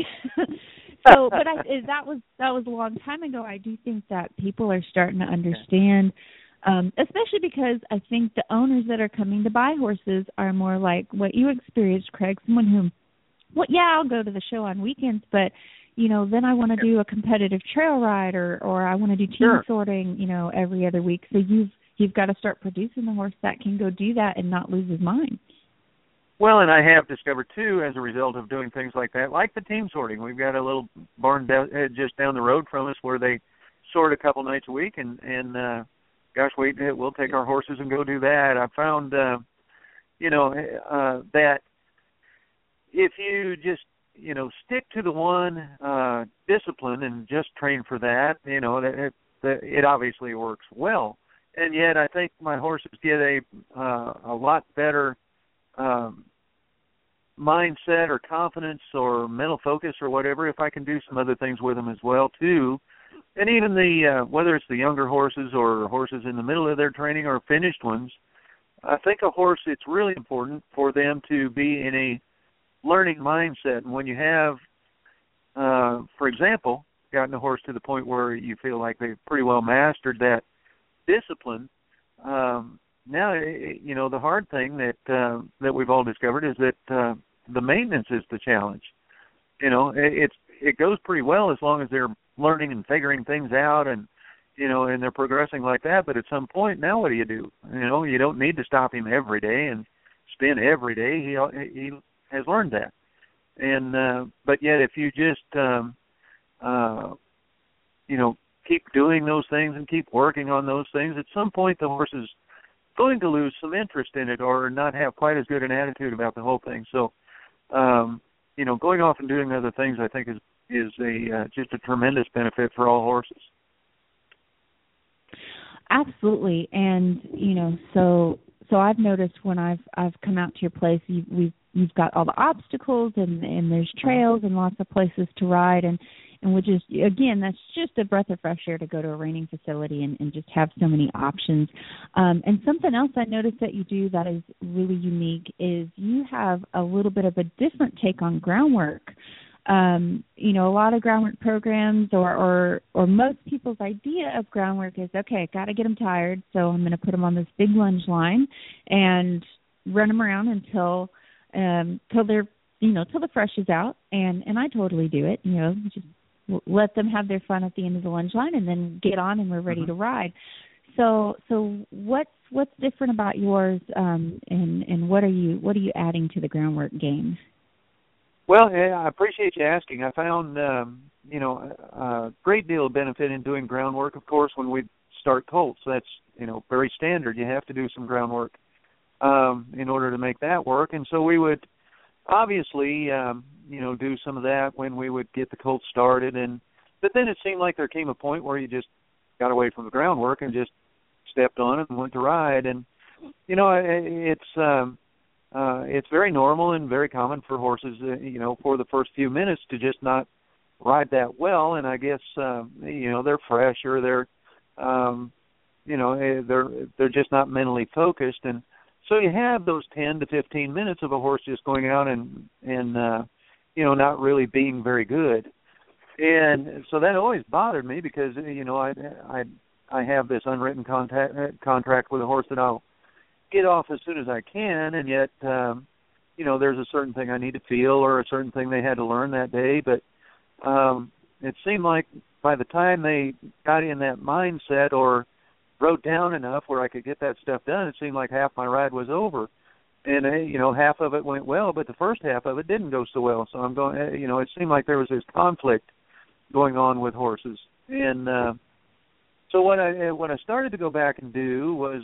So, but that was a long time ago. I do think that people are starting to understand, especially because I think the owners that are coming to buy horses are more like what you experienced, Craig. Someone who, I'll go to the show on weekends, but then I want to do a competitive trail ride, or I want to do team sorting, every other week. So you've got to start producing the horse that can go do that and not lose his mind. Well, and I have discovered, too, as a result of doing things like that, like the team sorting. We've got a little barn just down the road from us where they sort a couple nights a week, and we'll take our horses and go do that. I found, that if you just, stick to the one discipline and just train for that, it obviously works well. And yet I think my horses get a lot better mindset or confidence or mental focus or whatever if I can do some other things with them as well too. And even the whether it's the younger horses or horses in the middle of their training or finished ones, I think a horse, it's really important for them to be in a learning mindset. And when you have, for example, gotten a horse to the point where you feel like they've pretty well mastered that discipline, now, the hard thing that we've all discovered is that the maintenance is the challenge. It goes pretty well as long as they're learning and figuring things out and they're progressing like that. But at some point, now what do? You don't need to stop him every day and spin every day. He has learned that. And but yet, if you just keep doing those things and keep working on those things, at some point the horse is going to lose some interest in it or not have quite as good an attitude about the whole thing. So, going off and doing other things, I think, is just a tremendous benefit for all horses. Absolutely, and so I've noticed when I've come out to your place, you've got all the obstacles and there's trails and lots of places to ride, and which is, again, that's just a breath of fresh air to go to a reining facility and just have so many options. And something else I noticed that you do that is really unique is you have a little bit of a different take on groundwork. A lot of groundwork programs or most people's idea of groundwork is, okay, got to get them tired, so I'm going to put them on this big lunge line and run them around until they're, till the fresh is out. And I totally do it, just let them have their fun at the end of the lunge line and then get on and we're ready to ride. So what's different about yours, and what are you adding to the groundwork game? Well, I appreciate you asking. I found, a great deal of benefit in doing groundwork, of course, when we start colts. That's, very standard. You have to do some groundwork in order to make that work. And so we would obviously, do some of that when we would get the colts started. But then it seemed like there came a point where you just got away from the groundwork and just stepped on it and went to ride. And, it's very normal and very common for horses, for the first few minutes to just not ride that well. And I guess, they're fresh or they're just not mentally focused. And so you have those 10 to 15 minutes of a horse just going out and not really being very good. And so that always bothered me because, I have this unwritten contract with a horse that I'll get off as soon as I can, and yet, there's a certain thing I need to feel or a certain thing they had to learn that day. But it seemed like by the time they got in that mindset or wrote down enough where I could get that stuff done, it seemed like half my ride was over. And, half of it went well, but the first half of it didn't go so well. So I'm going, it seemed like there was this conflict going on with horses. And so what I started to go back and do was,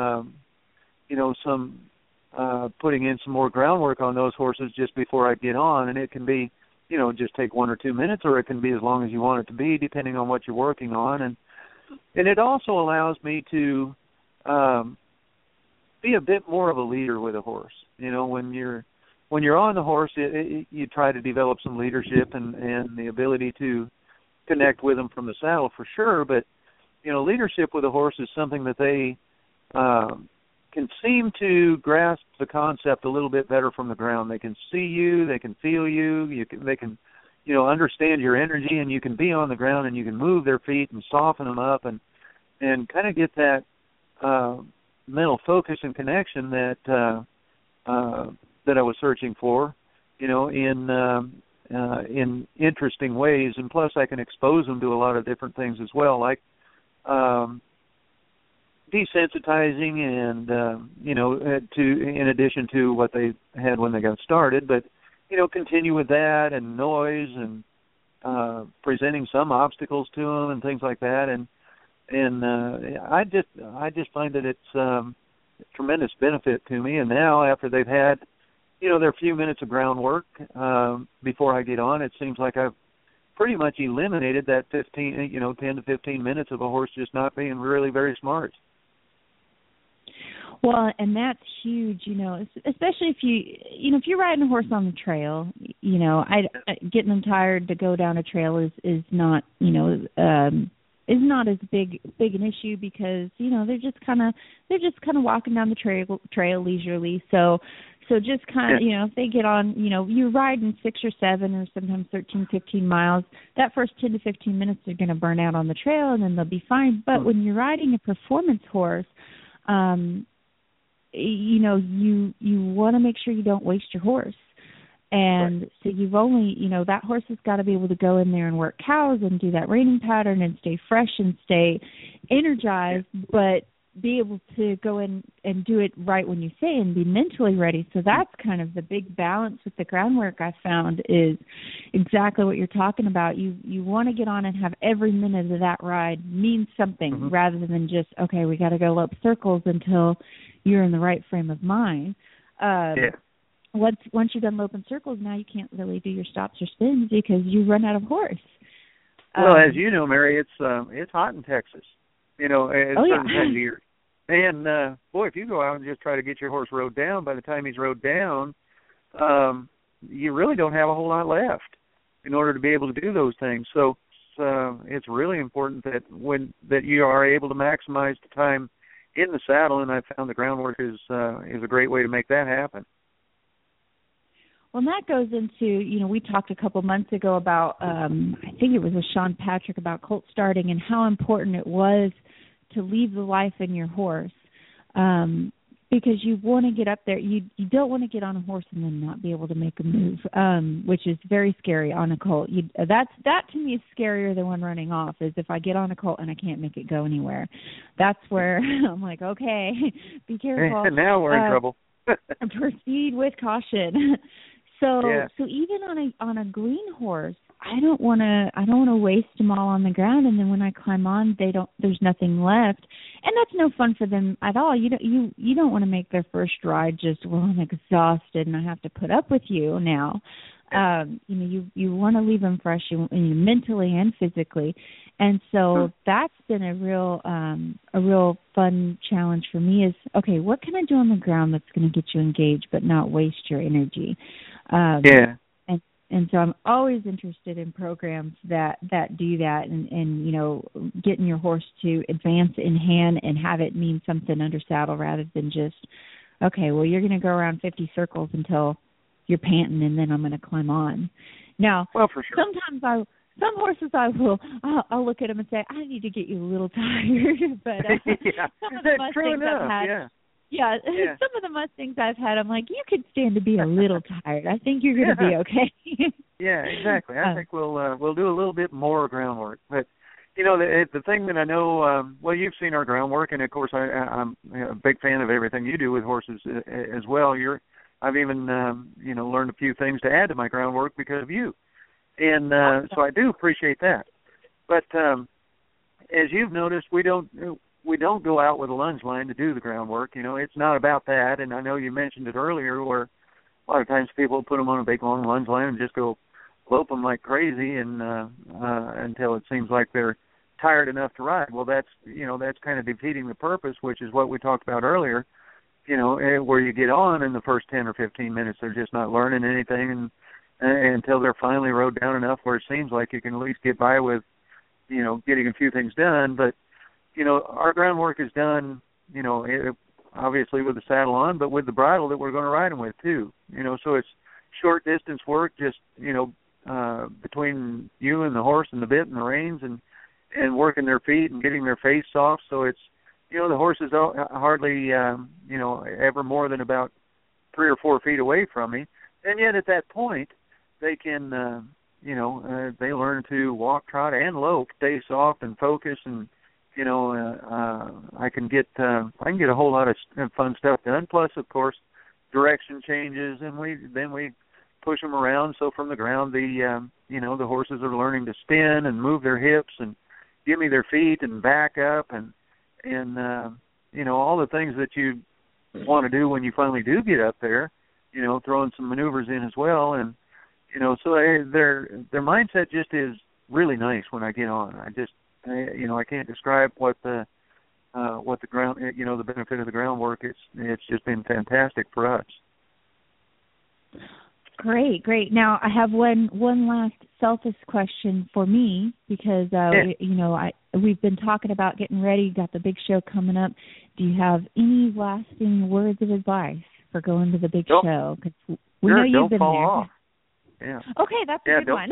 some putting in some more groundwork on those horses just before I get on. And it can be, just take 1 or 2 minutes, or it can be as long as you want it to be, depending on what you're working on. And it also allows me to be a bit more of a leader with a horse. When you're on the horse, you try to develop some leadership and the ability to connect with them from the saddle for sure. But, leadership with a horse is something that they can seem to grasp the concept a little bit better from the ground. They can see you, they can feel you, they can understand your energy, and you can be on the ground and you can move their feet and soften them up and kind of get that mental focus and connection that I was searching for, in interesting ways. And plus I can expose them to a lot of different things as well, like desensitizing and, in addition to what they had when they got started, but, continue with that and noise and presenting some obstacles to them and things like that. And I just find that it's tremendous benefit to me. And now after they've had, their few minutes of groundwork before I get on, it seems like I've pretty much eliminated that 10 to 15 minutes of a horse just not being really very smart. Well, and that's huge, especially if you're riding a horse on the trail, getting them tired to go down a trail is not, is not as big an issue because, they're just kind of walking down the trail leisurely. So just kind of, if they get on, you're riding 6 or 7 or sometimes 13, 15 miles, that first 10 to 15 minutes they're going to burn out on the trail and then they'll be fine. But when you're riding a performance horse, you want to make sure you don't waste your horse. And so you've only, that horse has got to be able to go in there and work cows and do that reining pattern and stay fresh and stay energized. But be able to go in and do it right when you say and be mentally ready. So that's kind of the big balance with the groundwork I found is exactly what you're talking about. You want to get on and have every minute of that ride mean something rather than just, okay, we got to go lope circles until you're in the right frame of mind. Once you're done loping circles, now you can't really do your stops or spins because you run out of horse. Well, as you know, Mary, it's hot in Texas, at certain times of year. And, boy, if you go out and just try to get your horse rode down, by the time he's rode down, you really don't have a whole lot left in order to be able to do those things. So it's really important that you are able to maximize the time in the saddle, and I found the groundwork is a great way to make that happen. Well, that goes into, we talked a couple months ago about, I think it was with Sean Patrick, about colt starting and how important it was to leave the life in your horse because you want to get up there. You don't want to get on a horse and then not be able to make a move, which is very scary on a colt. That to me is scarier than one running off, is if I get on a colt and I can't make it go anywhere. That's where I'm like, okay, be careful. Now we're in trouble. Proceed with caution. So even on a green horse, I don't want to waste them all on the ground, and then when I climb on, there's nothing left, and that's no fun for them at all. You don't want to make their first ride just, well, I'm exhausted and I have to put up with you now. You want to leave them fresh, mentally and physically, and so that's been a real fun challenge for me. Is okay, what can I do on the ground that's going to get you engaged but not waste your energy? And so I'm always interested in programs that do that and getting your horse to advance in hand and have it mean something under saddle rather than just, okay, well, you're going to go around 50 circles until you're panting and then I'm going to climb on. Now, well, for sure. Sometimes some horses I'll look at them and say, I need to get you a little tired. But some of the Mustangs I've had, some of the Mustangs I've had, I'm like, you could stand to be a little tired. I think you're going to be okay. Yeah, exactly. I think we'll do a little bit more groundwork. But, the thing that I know, you've seen our groundwork, and, of course, I'm a big fan of everything you do with horses as well. I've even, learned a few things to add to my groundwork because of you. And so I do appreciate that. But as you've noticed, we don't go out with a lunge line to do the groundwork. It's not about that. And I know you mentioned it earlier where a lot of times people put them on a big long lunge line and just go lope them like crazy and until it seems like they're tired enough to ride. Well, that's kind of defeating the purpose, which is what we talked about earlier, where you get on in the first 10 or 15 minutes, they're just not learning anything until they're finally rode down enough where it seems like you can at least get by with, getting a few things done. But, our groundwork is done, obviously with the saddle on, but with the bridle that we're going to ride them with too. So it's short distance work, just, between you and the horse and the bit and the reins and working their feet and getting their face soft. So it's, the horse is hardly, ever more than about 3 or 4 feet away from me. And yet at that point, they can, they learn to walk, trot, and lope, stay soft and focus, and I can get a whole lot of fun stuff done. Plus, of course, direction changes, and we push them around. So from the ground, the horses are learning to spin and move their hips and give me their feet and back up and all the things that you want to do when you finally do get up there. Throwing some maneuvers in as well, and so their mindset just is really nice when I get on. I can't describe what the ground, the benefit of the groundwork. It's just been fantastic for us. Great. Now I have one last selfish question for me because we've been talking about getting ready. Got the big show coming up. Do you have any lasting words of advice for going to the big show? Because we know you've been there. Off. Yeah. Okay, that's a good one.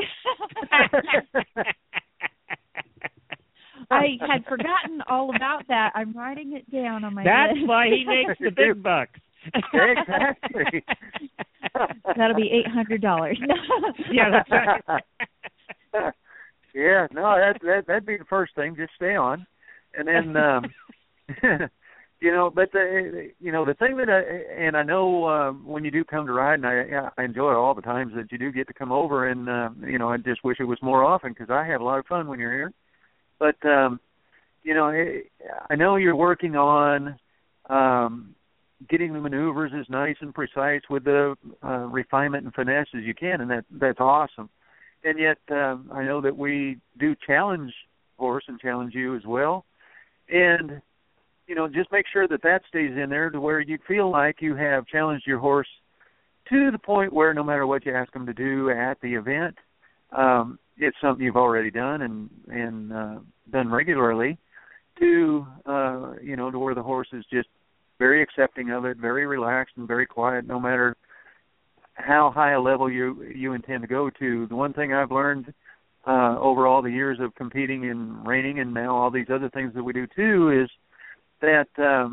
I had forgotten all about that. I'm writing it down on my list. That's why he makes the big bucks. Exactly. That'll be $800. Yeah, that's right. Yeah, no, that'd be the first thing. Just stay on, and then But the thing that I know when you do come to ride, and I enjoy all the times that you do get to come over, and I just wish it was more often because I have a lot of fun when you're here. But I know you're working on getting the maneuvers as nice and precise with the refinement and finesse as you can, and that's awesome. And yet I know that we do challenge horse and challenge you as well, and just make sure that stays in there to where you feel like you have challenged your horse to the point where no matter what you ask them to do at the event, it's something you've already done and done regularly to where the horse is just very accepting of it, very relaxed and very quiet, no matter how high a level you intend to go to. The one thing I've learned over all the years of competing in reining and now all these other things that we do too is that,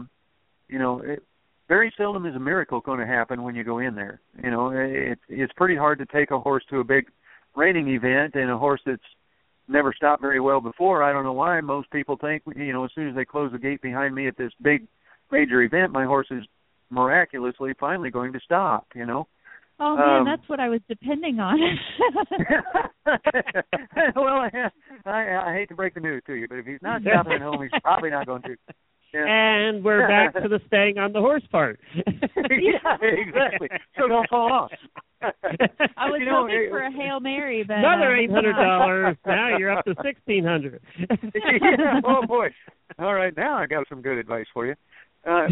very seldom is a miracle going to happen when you go in there. It's pretty hard to take a horse to a big reining event and a horse that's never stopped very well before. I don't know why most people think, as soon as they close the gate behind me at this big major event, my horse is miraculously finally going to stop, Oh, man, that's what I was depending on. Well, I hate to break the news to you, but if he's not stopping at home, he's probably not going to. Yeah. And we're back to the staying on the horse part. Yeah, exactly. So don't fall off. I was hoping for a Hail Mary, but another $800. Now you're up to $1,600. Yeah. Oh boy. All right, now I got some good advice for you. But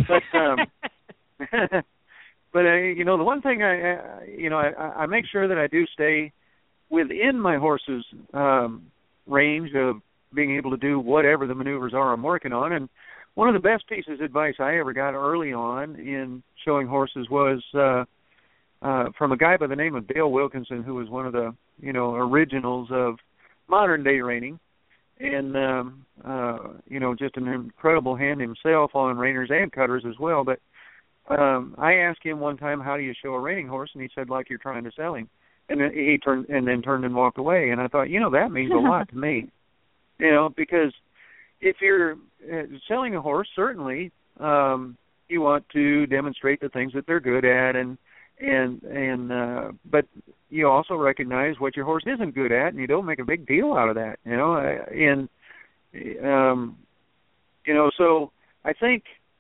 the one thing I make sure that I do stay within my horse's range of being able to do whatever the maneuvers are I'm working on. And one of the best pieces of advice I ever got early on in showing horses was from a guy by the name of Dale Wilkinson, who was one of the originals of modern day reining, and just an incredible hand himself on reiners and cutters as well. But I asked him one time, how do you show a reining horse? And he said, like you're trying to sell him. And then he turned and walked away. And I thought, that means a lot to me, because if you're selling a horse, certainly you want to demonstrate the things that they're good at, but you also recognize what your horse isn't good at, and you don't make a big deal out of that, So I think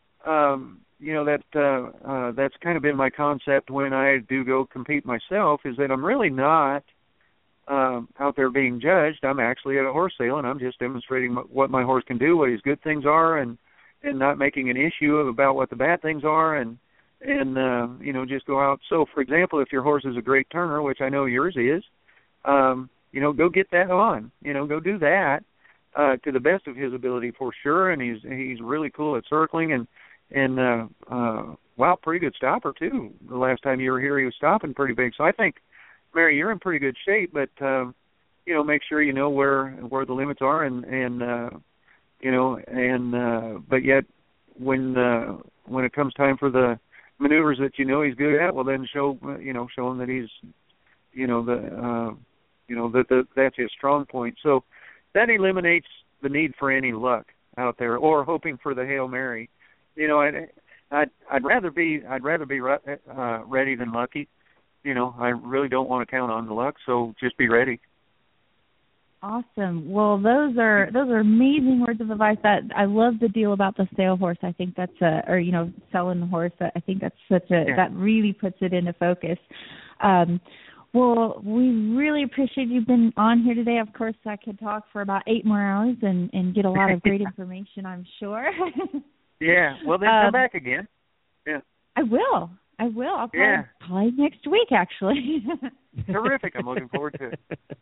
that's kind of been my concept when I do go compete myself, is that I'm really not out there being judged. I'm actually at a horse sale, and I'm just demonstrating what my horse can do, what his good things are, and not making an issue about what the bad things are, and just go out. So, for example, if your horse is a great turner, which I know yours is, go get that on. Go do that to the best of his ability for sure. And he's really cool at circling, and pretty good stopper too. The last time you were here, he was stopping pretty big. So I think, Mary, you're in pretty good shape, but make sure you know where the limits are, but yet when it comes time for the maneuvers that he's good at, well then show him that he's that's his strong point. So that eliminates the need for any luck out there or hoping for the Hail Mary. I'd rather be ready than lucky. I really don't want to count on the luck, so just be ready. Awesome. Well, those are amazing words of advice. That I love the deal about the sale horse. I think that's selling the horse. I think that's that really puts it into focus. Well, we really appreciate you being on here today. Of course, I could talk for about 8 more hours and get a lot of great information, I'm sure. Yeah. Well, then come back again. Yeah. I will. I'll probably next week, actually. Terrific. I'm looking forward to it.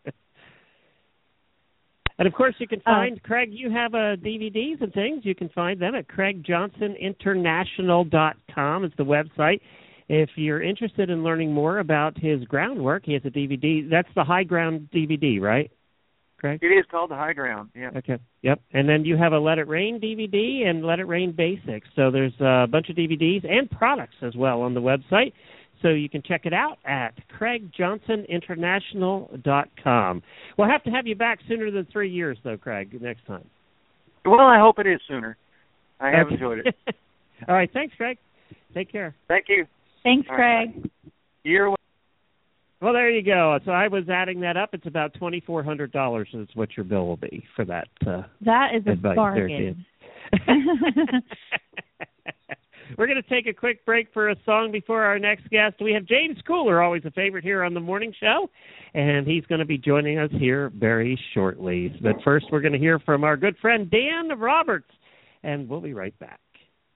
And, of course, you can find, Craig, you have DVDs and things. You can find them at CraigJohnsonInternational.com is the website. If you're interested in learning more about his groundwork, he has a DVD. That's the High Ground DVD, right, Craig? It is called the High Ground, yeah. Okay, yep. And then you have a Let It Rain DVD and Let It Rain Basics. So there's a bunch of DVDs and products as well on the website. So you can check it out at CraigJohnsonInternational.com. We'll have to have you back sooner than 3 years, though, Craig, next time. Well, I hope it is sooner. I have enjoyed it. All right, thanks, Craig. Take care. Thank you. Thanks, All Craig. right. You're welcome. Well, there you go. So I was adding that up. It's about $2,400 is what your bill will be for that. That is a advice bargain. We're going to take a quick break for a song before our next guest. We have James Cooler, always a favorite here on the morning show, and he's going to be joining us here very shortly. But first, we're going to hear from our good friend Dan Roberts, and we'll be right back.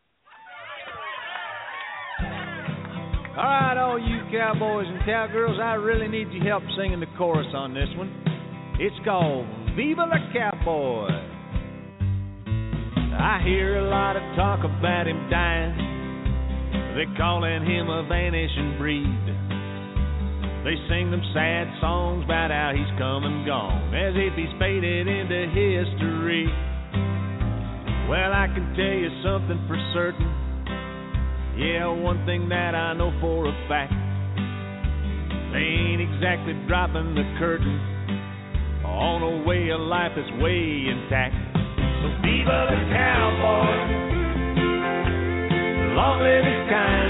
All right, all you cowboys and cowgirls, I really need your help singing the chorus on this one. It's called Viva la Cowboy. I hear a lot of talk about him dying. They're calling him a vanishing breed. They sing them sad songs about how he's come and gone, as if he's faded into history. Well, I can tell you something for certain. Yeah, one thing that I know for a fact, they ain't exactly dropping the curtain on a way of life that's way intact. So viva the cowboy, long live his kind.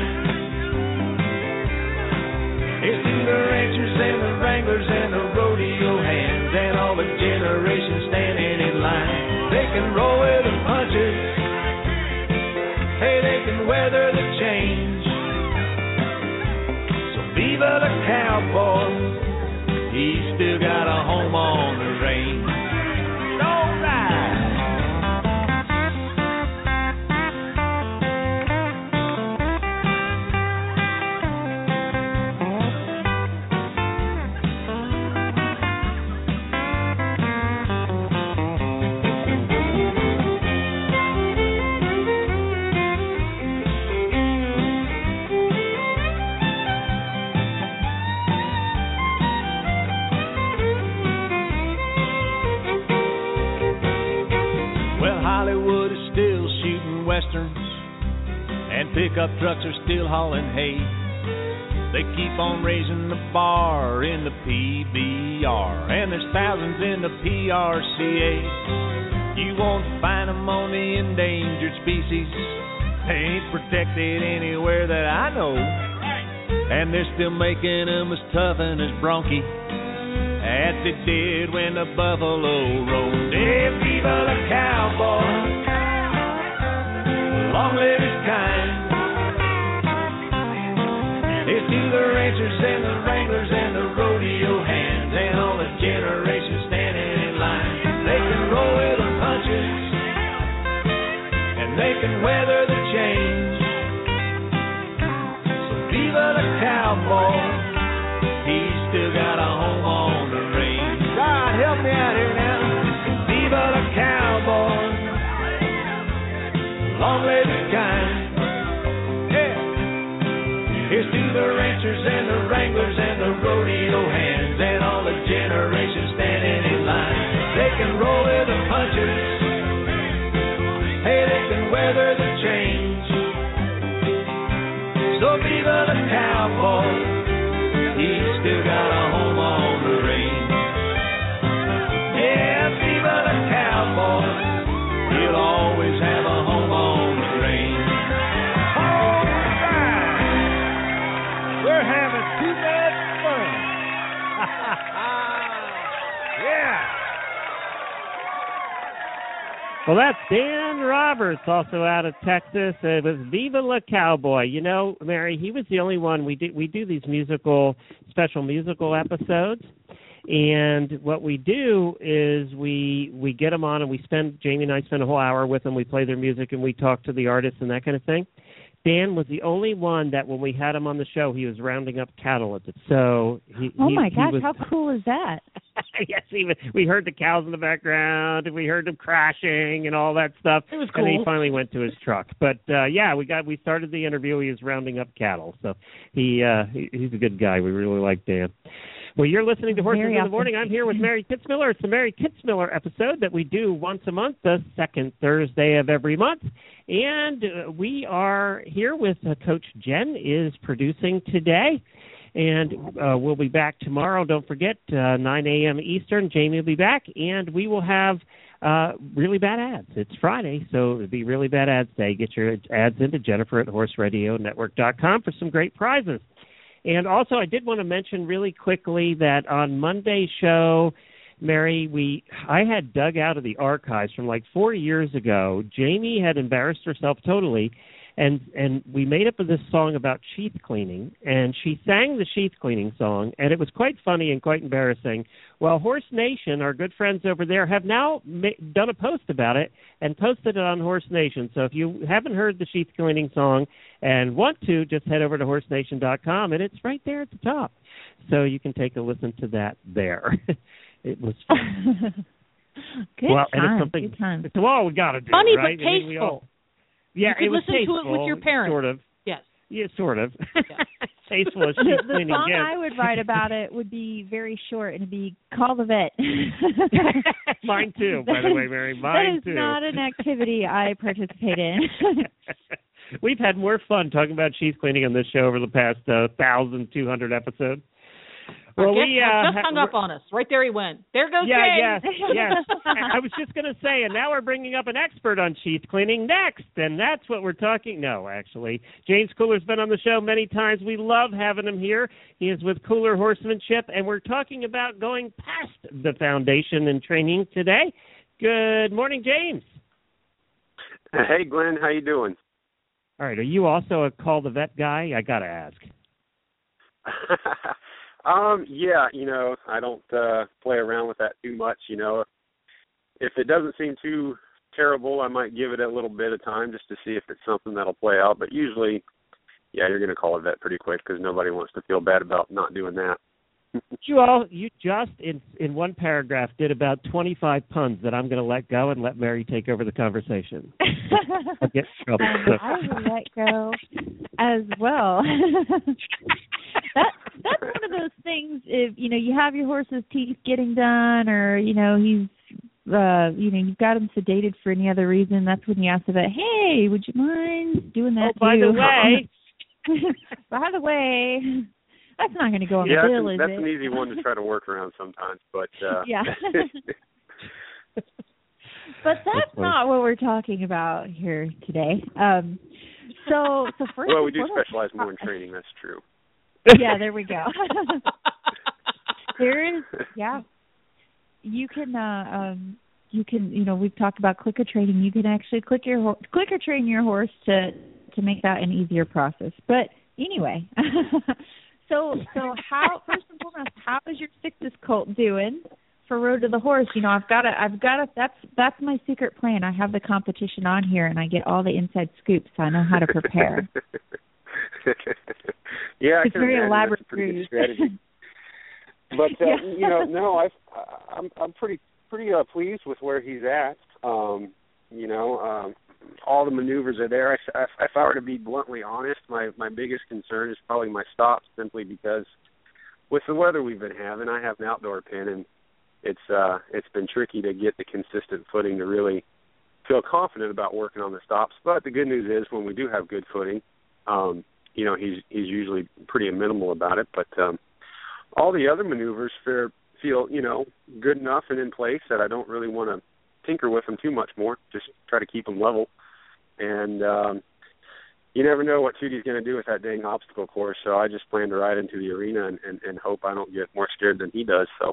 Here's to the ranchers and the wranglers and the rodeo hands and all the generations standing in line. They can roll with the punches, hey, they can weather the change. So viva the cowboy, he's still got a home on the range. All right. Hollywood is still shooting westerns, and pickup trucks are still hauling hay. They keep on raising the bar in the PBR, and there's thousands in the PRCA. You won't find them on the endangered species. They ain't protected anywhere that I know, and they're still making them as tough and as bronky as they did when the buffalo roamed. Hey, viva the cowboy, long live his kind. Here's to the ranchers and the wranglers and the rodeo hands and all the generations standing in line. They can roll with the punches and they can weather the change. So viva the cowboy, he's still got a home on the range. God, help me out here now. Viva the cowboy, long live his kind. Yeah. Here's to the ranchers and the wranglers and the rodeo hands and all the generations standing in line. They can roll with the punches, hey, they can weather the change. So viva the cowboy, he's still got a home on the range. Yeah, viva the cowboy, he'll always have a home on the range. All right, we're having too much fun. Yeah. Well, that's Dan Roberts, also out of Texas. It was Viva La Cowboy. You know, Mary, he was the only one. We do these special musical episodes, and what we do is we get them on, and Jamie and I spend a whole hour with them. We play their music, and we talk to the artists and that kind of thing. Dan was the only one that when we had him on the show, he was rounding up cattle at it. So my gosh, how cool is that? Yes, we heard the cows in the background, and we heard them crashing and all that stuff. It was cool. And then he finally went to his truck. But we started the interview. He was rounding up cattle, so he's a good guy. We really like Dan. Well, you're listening to Horses in the Morning. I'm here with Mary Kitzmiller. It's the Mary Kitzmiller episode that we do once a month, the second Thursday of every month. And we are here with Coach Jen is producing today. And we'll be back tomorrow. Don't forget, 9 a.m. Eastern. Jamie will be back, and we will have really bad ads. It's Friday, so it'll be really bad ads day. Get your ads into Jennifer at horseradionetwork.com for some great prizes. And also, I did want to mention really quickly that on Monday's show, Mary, I had dug out of the archives from like 4 years ago. Jamie had embarrassed herself totally, and we made up this song about sheath cleaning, and she sang the sheath cleaning song, and it was quite funny and quite embarrassing. Well, Horse Nation, our good friends over there, have now done a post about it and posted it on Horse Nation. So if you haven't heard the sheath cleaning song and want to, just head over to horseNation.com, and it's right there at the top. So you can take a listen to that there. It was fun. Good time. It's all we got to do, funny, right? but tasteful. Yeah, you it was listen tasteful, to it with your parents. Sort of. Yes. Yeah, sort of. Yeah. Tasteful as she's cleaning. The song gift. I would write about it would be very short, and it'd be Call the Vet. Mine too, by the way, Mary. Mine too. That is not an activity I participate in. We've had more fun talking about sheath cleaning on this show over the past 1,200 episodes. Well, we just hung up on us. Right there he went. There goes James. Yes. I was just going to say, and now we're bringing up an expert on sheath cleaning next, and that's what we're talking. No, actually, James Cooler's been on the show many times. We love having him here. He is with Cooler Horsemanship, and we're talking about going past the foundation and training today. Good morning, James. Hey, Glenn. How you doing? All right. Are you also a Call the Vet guy? I got to ask. Yeah, I don't play around with that too much, If it doesn't seem too terrible, I might give it a little bit of time just to see if it's something that'll play out. But usually, yeah, you're going to call a vet pretty quick because nobody wants to feel bad about not doing that. You just, in one paragraph, did about 25 puns that I'm going to let go and let Mary take over the conversation. I'll get in trouble. I will let go as well. That's one of those things. If you have your horse's teeth getting done, or he's you've got him sedated for any other reason, that's when you ask the vet, hey, would you mind doing that? Oh, by the way, that's not going to go on the bill, is it? That's an easy one to try to work around sometimes, but yeah. But that's not what we're talking about here today. So first, well, we do specialize more in training. That's true. Yeah, there we go. There is, yeah. You can, we've talked about clicker training. You can actually clicker train your horse to make that an easier process. But anyway, so how, first and foremost, how is your Sixtus colt doing for Road to the Horse? I've got to. That's my secret plan. I have the competition on here, and I get all the inside scoops, so I know how to prepare. Yeah, it's very elaborate. That's a pretty good strategy. But no, I'm pretty pleased with where he's at. All the maneuvers are there. If I were to be bluntly honest, my biggest concern is probably my stops, simply because with the weather we've been having, I have an outdoor pen, and it's been tricky to get the consistent footing to really feel confident about working on the stops. But the good news is, when we do have good footing, he's usually pretty minimal about it. But all the other maneuvers feel good enough and in place that I don't really want to tinker with them too much more. Just try to keep them level. And you never know what Tootie's going to do with that dang obstacle course, so I just plan to ride into the arena and hope I don't get more scared than he does. So.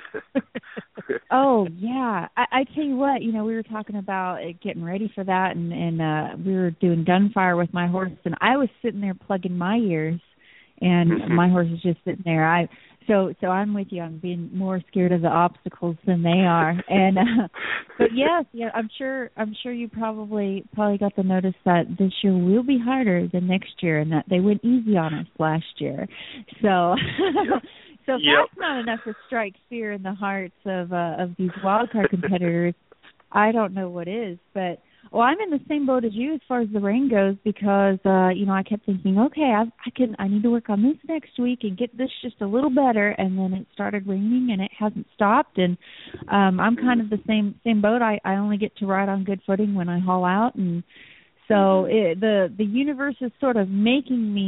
Oh, yeah. I tell you what, we were talking about getting ready for that, and we were doing gunfire with my horse, and I was sitting there plugging my ears, and my horse is just sitting there. So I'm with you. I'm being more scared of the obstacles than they are. And but yes, I'm sure you probably got the notice that this year will be harder than next year, and that they went easy on us last year. So so if that's not enough to strike fear in the hearts of these wildcard competitors, I don't know what is. But I'm in the same boat as you as far as the rain goes, because I kept thinking, okay, I need to work on this next week and get this just a little better, and then it started raining and it hasn't stopped, and I'm kind of the same boat. I only get to ride on good footing when I haul out, and so the universe is sort of making me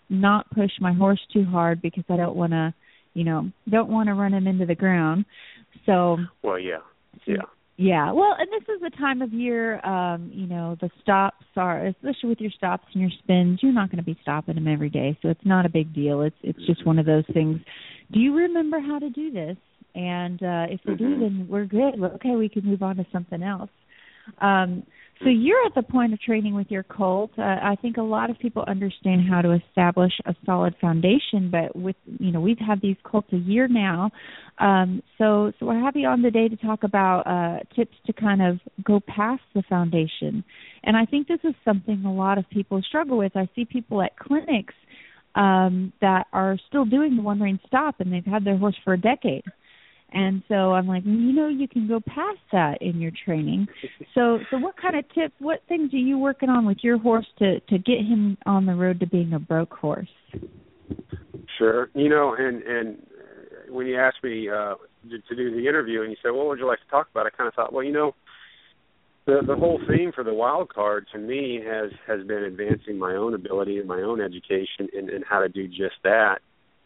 not push my horse too hard because I don't want to, run him into the ground. So. Well, yeah. Yeah, well, and this is the time of year, the stops are, especially with your stops and your spins, you're not going to be stopping them every day, so it's not a big deal. It's just one of those things. Do you remember how to do this? And if you do, then we're good. Okay, we can move on to something else. So you're at the point of training with your colt. I think a lot of people understand how to establish a solid foundation, but we've had these colts a year now. So we're happy on today to talk about tips to kind of go past the foundation. And I think this is something a lot of people struggle with. I see people at clinics that are still doing the one-rein stop, and they've had their horse for a decade. And so I'm like, you can go past that in your training. So what kind of tips, what things are you working on with your horse to get him on the road to being a broke horse? Sure. And when you asked me to do the interview and you said, what would you like to talk about? I kind of thought, the whole theme for the wild card to me has been advancing my own ability and my own education and how to do just that,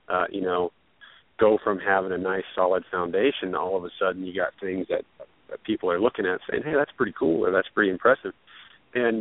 go from having a nice solid foundation to all of a sudden you got things that people are looking at saying, hey, that's pretty cool or that's pretty impressive. And,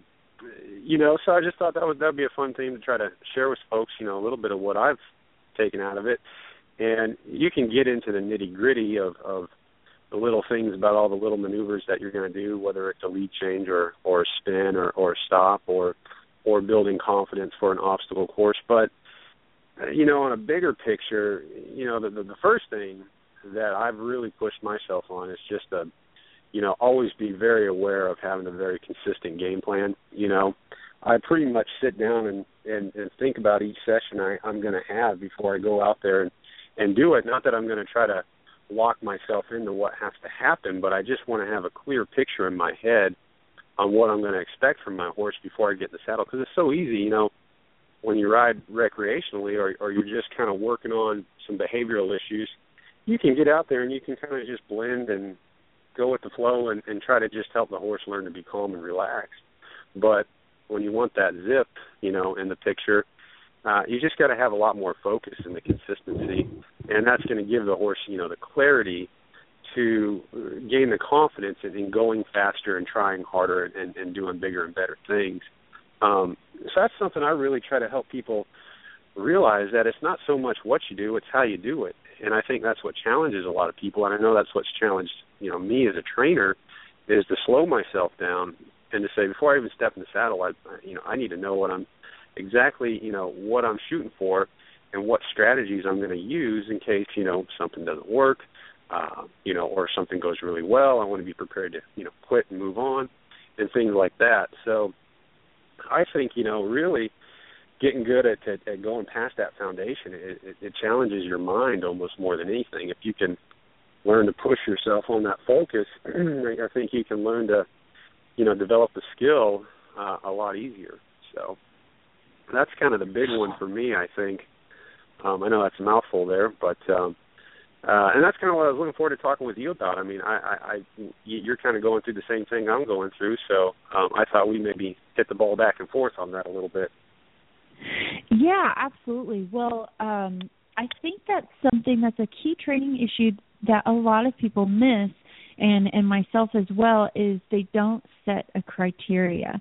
so I just thought that would be a fun thing to try to share with folks, a little bit of what I've taken out of it. And you can get into the nitty-gritty of the little things about all the little maneuvers that you're going to do, whether it's a lead change or a spin or stop or building confidence for an obstacle course. But on a bigger picture, the first thing that I've really pushed myself on is just to, always be very aware of having a very consistent game plan. I pretty much sit down and think about each session I'm going to have before I go out there and do it. Not that I'm going to try to lock myself into what has to happen, but I just want to have a clear picture in my head on what I'm going to expect from my horse before I get in the saddle. Because it's so easy, when you ride recreationally or you're just kind of working on some behavioral issues, you can get out there and you can kind of just blend and go with the flow and try to just help the horse learn to be calm and relaxed. But when you want that zip, in the picture, you just got to have a lot more focus and the consistency, and that's going to give the horse, the clarity to gain the confidence in going faster and trying harder and doing bigger and better things. So that's something I really try to help people realize, that it's not so much what you do, it's how you do it. And I think that's what challenges a lot of people, and I know that's what's challenged, me as a trainer, is to slow myself down and to say, before I even step in the saddle, I need to know what I'm exactly, what I'm shooting for and what strategies I'm going to use in case, something doesn't work, or something goes really well. I want to be prepared to, quit and move on and things like that. So I think, really getting good at going past that foundation, it challenges your mind almost more than anything. If you can learn to push yourself on that focus, I think you can learn to, develop the skill a lot easier. So that's kind of the big one for me, I think. I know that's a mouthful there, but and that's kind of what I was looking forward to talking with you about. I mean, you're kind of going through the same thing I'm going through, so I thought we maybe hit the ball back and forth on that a little bit. Yeah, absolutely. Well, I think that's something that's a key training issue that a lot of people miss, and myself as well, is they don't set a criteria.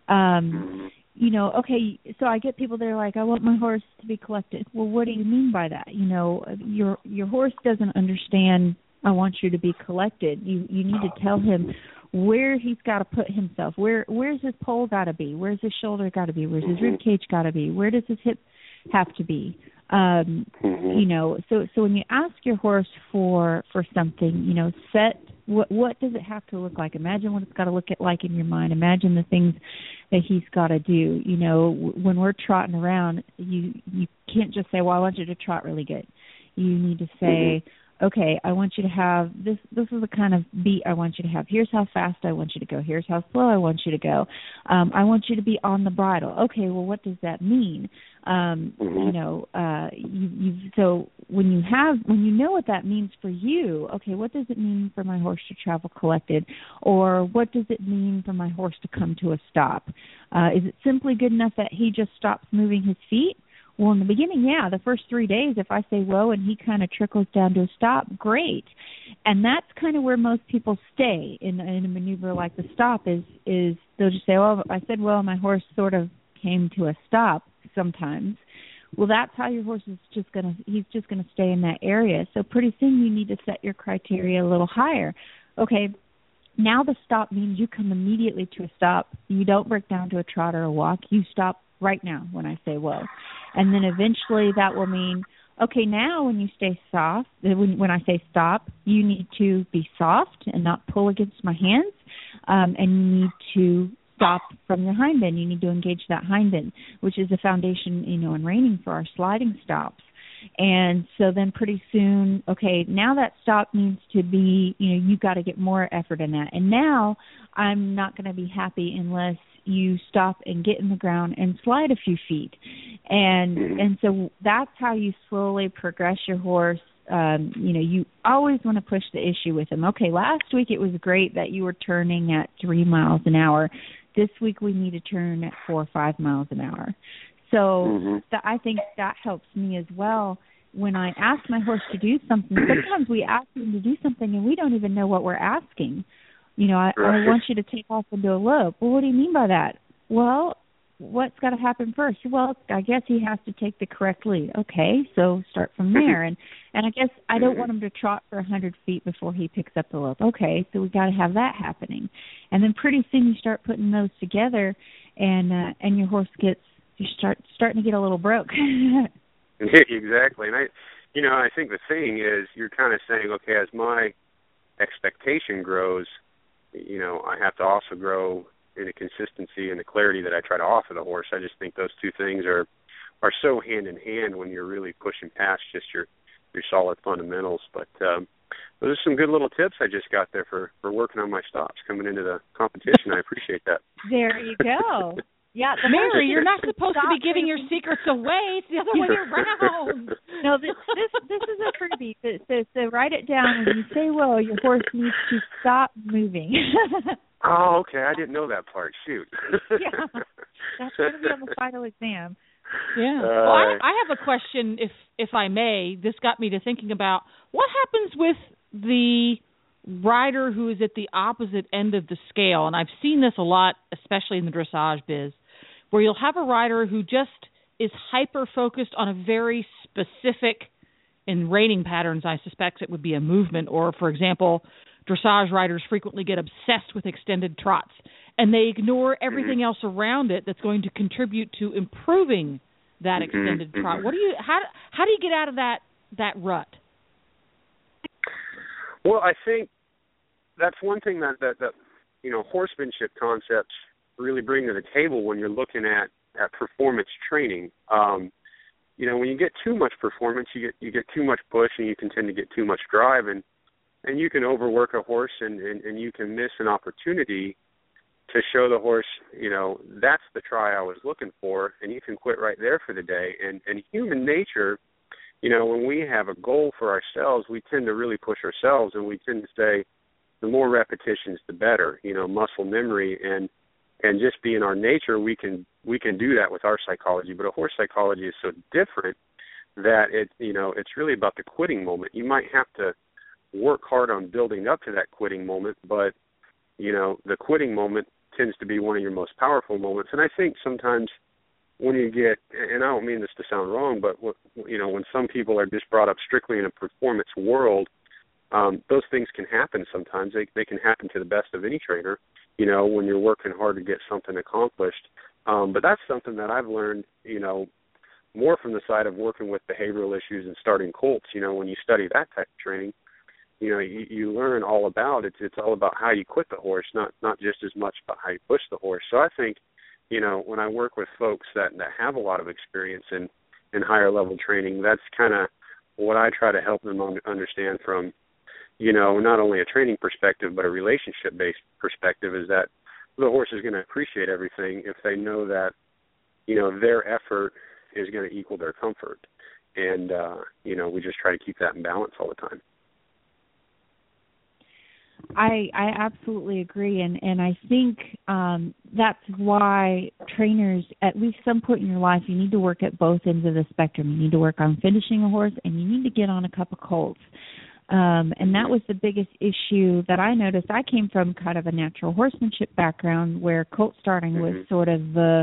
Okay, so I get people that are like, I want my horse to be collected. Well, what do you mean by that? Your horse doesn't understand, I want you to be collected. You need to tell him where he's got to put himself. Where's his pole got to be? Where's his shoulder got to be? Where's his rib cage got to be? Where does his hip have to be? So when you ask your horse for something, set what does it have to look like? Imagine what it's got to look like in your mind. Imagine the things that he's got to do. When we're trotting around, you can't just say, well, I want you to trot really good. You need to say, okay, I want you to have this is the kind of beat I want you to have. Here's how fast I want you to go. Here's how slow I want you to go. I want you to be on the bridle. Okay, well, what does that mean? You know, so when you know what that means for you, okay, what does it mean for my horse to travel collected, or what does it mean for my horse to come to a stop? Is it simply good enough that he just stops moving his feet? Well, in the beginning, yeah, the first 3 days, if I say whoa and he kind of trickles down to a stop, great. And that's kind of where most people stay in a maneuver like the stop is they'll just say, oh, I said whoa, my horse sort of came to a stop sometimes. Well, that's how your horse is he's just going to stay in that area. So pretty soon you need to set your criteria a little higher. Okay, now the stop means you come immediately to a stop. You don't break down to a trot or a walk. You stop right now when I say whoa. And then eventually that will mean, okay, now when you stay soft, when I say stop, you need to be soft and not pull against my hands, and you need to stop from your hind end. You need to engage that hind end, which is the foundation, you know, in reining for our sliding stops. And so then pretty soon, okay, now that stop needs to be, you know, you got to get more effort in that. And now I'm not going to be happy unless you stop and get in the ground and slide a few feet. And so that's how you slowly progress your horse. You know, you always want to push the issue with them. Okay, last week it was great that you were turning at 3 miles an hour. This week we need to turn at 4 or 5 miles an hour. So I think that helps me as well. When I ask my horse to do something, sometimes we ask them to do something and we don't even know what we're asking. You know, I want you to take off and do a lope. Well, what do you mean by that? Well, what's got to happen first? Well, I guess he has to take the correct lead. Okay, so start from there. And I guess I don't want him to trot for 100 feet before he picks up the lope. Okay, so we've got to have that happening. And then pretty soon you start putting those together, and your horse starting to get a little broke. Exactly. And I think the thing is you're kind of saying, okay, as my expectation grows, you know, I have to also grow in the consistency and the clarity that I try to offer the horse. I just think those two things are so hand in hand when you're really pushing past just your solid fundamentals. But those are some good little tips I just got there for working on my stops coming into the competition. I appreciate that. There you go. Yeah, Mary, you're not supposed to be giving your secrets away. It's the other way around. No, this is a freebie. So write it down. When you say whoa, your horse needs to stop moving. Oh, okay. I didn't know that part. Shoot. Yeah, that's going to be on the final exam. Yeah. Well, I have a question, if I may. This got me to thinking about what happens with the rider who is at the opposite end of the scale. And I've seen this a lot, especially in the dressage biz, where you'll have a rider who just is hyper-focused on a very specific, in reining patterns, I suspect it would be a movement, or, for example, dressage riders frequently get obsessed with extended trots, and they ignore everything else around it that's going to contribute to improving that extended trot. How do you get out of that rut? Well, I think that's one thing that you know, horsemanship concepts really bring to the table when you're looking at performance training. You know, when you get too much performance, you get too much push, and you can tend to get too much drive, and you can overwork a horse, and you can miss an opportunity to show the horse, you know, that's the try I was looking for, and you can quit right there for the day. And human nature, you know, when we have a goal for ourselves, we tend to really push ourselves, and we tend to say the more repetitions, the better. You know, muscle memory and just being our nature, we can do that with our psychology. But a horse psychology is so different that it's really about the quitting moment. You might have to work hard on building up to that quitting moment, but you know, the quitting moment tends to be one of your most powerful moments. And I think sometimes when you get, and I don't mean this to sound wrong, but when some people are just brought up strictly in a performance world, those things can happen sometimes. They can happen to the best of any trainer, you know, when you're working hard to get something accomplished. But that's something that I've learned, you know, more from the side of working with behavioral issues and starting colts. You know, when you study that type of training, you know, you learn all about it. It's all about how you quit the horse, not just as much about how you push the horse. So I think, you know, when I work with folks that have a lot of experience in higher level training, that's kind of what I try to help them understand from, not only a training perspective but a relationship-based perspective is that the horse is going to appreciate everything if they know that, their effort is going to equal their comfort. And, we just try to keep that in balance all the time. I absolutely agree, and I think that's why trainers, at least some point in your life, you need to work at both ends of the spectrum. You need to work on finishing a horse, and you need to get on a couple colts. And that was the biggest issue that I noticed. I came from kind of a natural horsemanship background where colt starting was sort of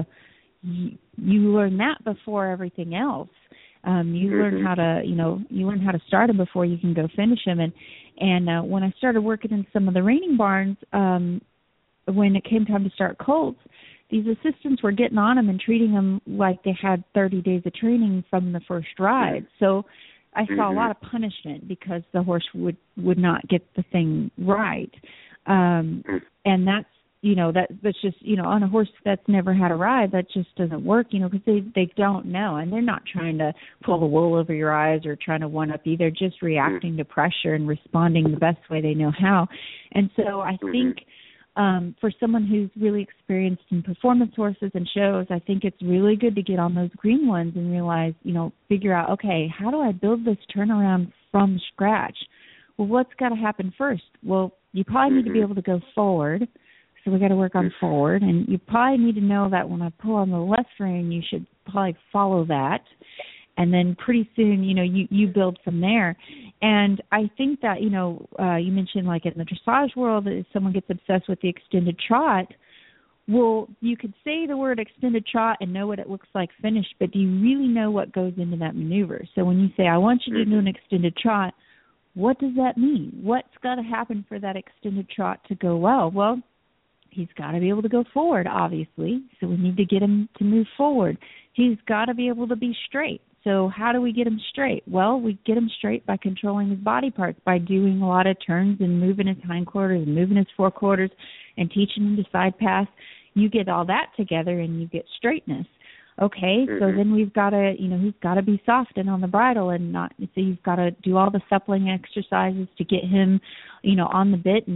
you learn that before everything else. You learn how to, you learn how to start them before you can go finish them. And when I started working in some of the reining barns, when it came time to start colts, these assistants were getting on them and treating them like they had 30 days of training from the first ride. So I saw a lot of punishment because the horse would not get the thing right. And that's, that's just, on a horse that's never had a ride, that just doesn't work, because they don't know. And they're not trying to pull the wool over your eyes or trying to one-up you. They're just reacting to pressure and responding the best way they know how. And so I think for someone who's really experienced in performance horses and shows, I think it's really good to get on those green ones and realize, figure out, okay, how do I build this turnaround from scratch? Well, what's got to happen first? Well, you probably need to be able to go forward. So we got to work on forward, and you probably need to know that when I pull on the left rein, you should probably follow that, and then pretty soon, you build from there. And I think that, you mentioned like in the dressage world, if someone gets obsessed with the extended trot, well, you could say the word extended trot and know what it looks like finished, but do you really know what goes into that maneuver? So when you say, I want you to do an extended trot, what does that mean? What's got to happen for that extended trot to go well? Well, he's got to be able to go forward, obviously, so we need to get him to move forward. He's got to be able to be straight. So how do we get him straight? Well, we get him straight by controlling his body parts, by doing a lot of turns and moving his hindquarters and moving his forequarters and teaching him to side pass. You get all that together and you get straightness. Okay, so then we've got to, he's got to be soft and on the bridle and not, so you've got to do all the suppling exercises to get him, on the bit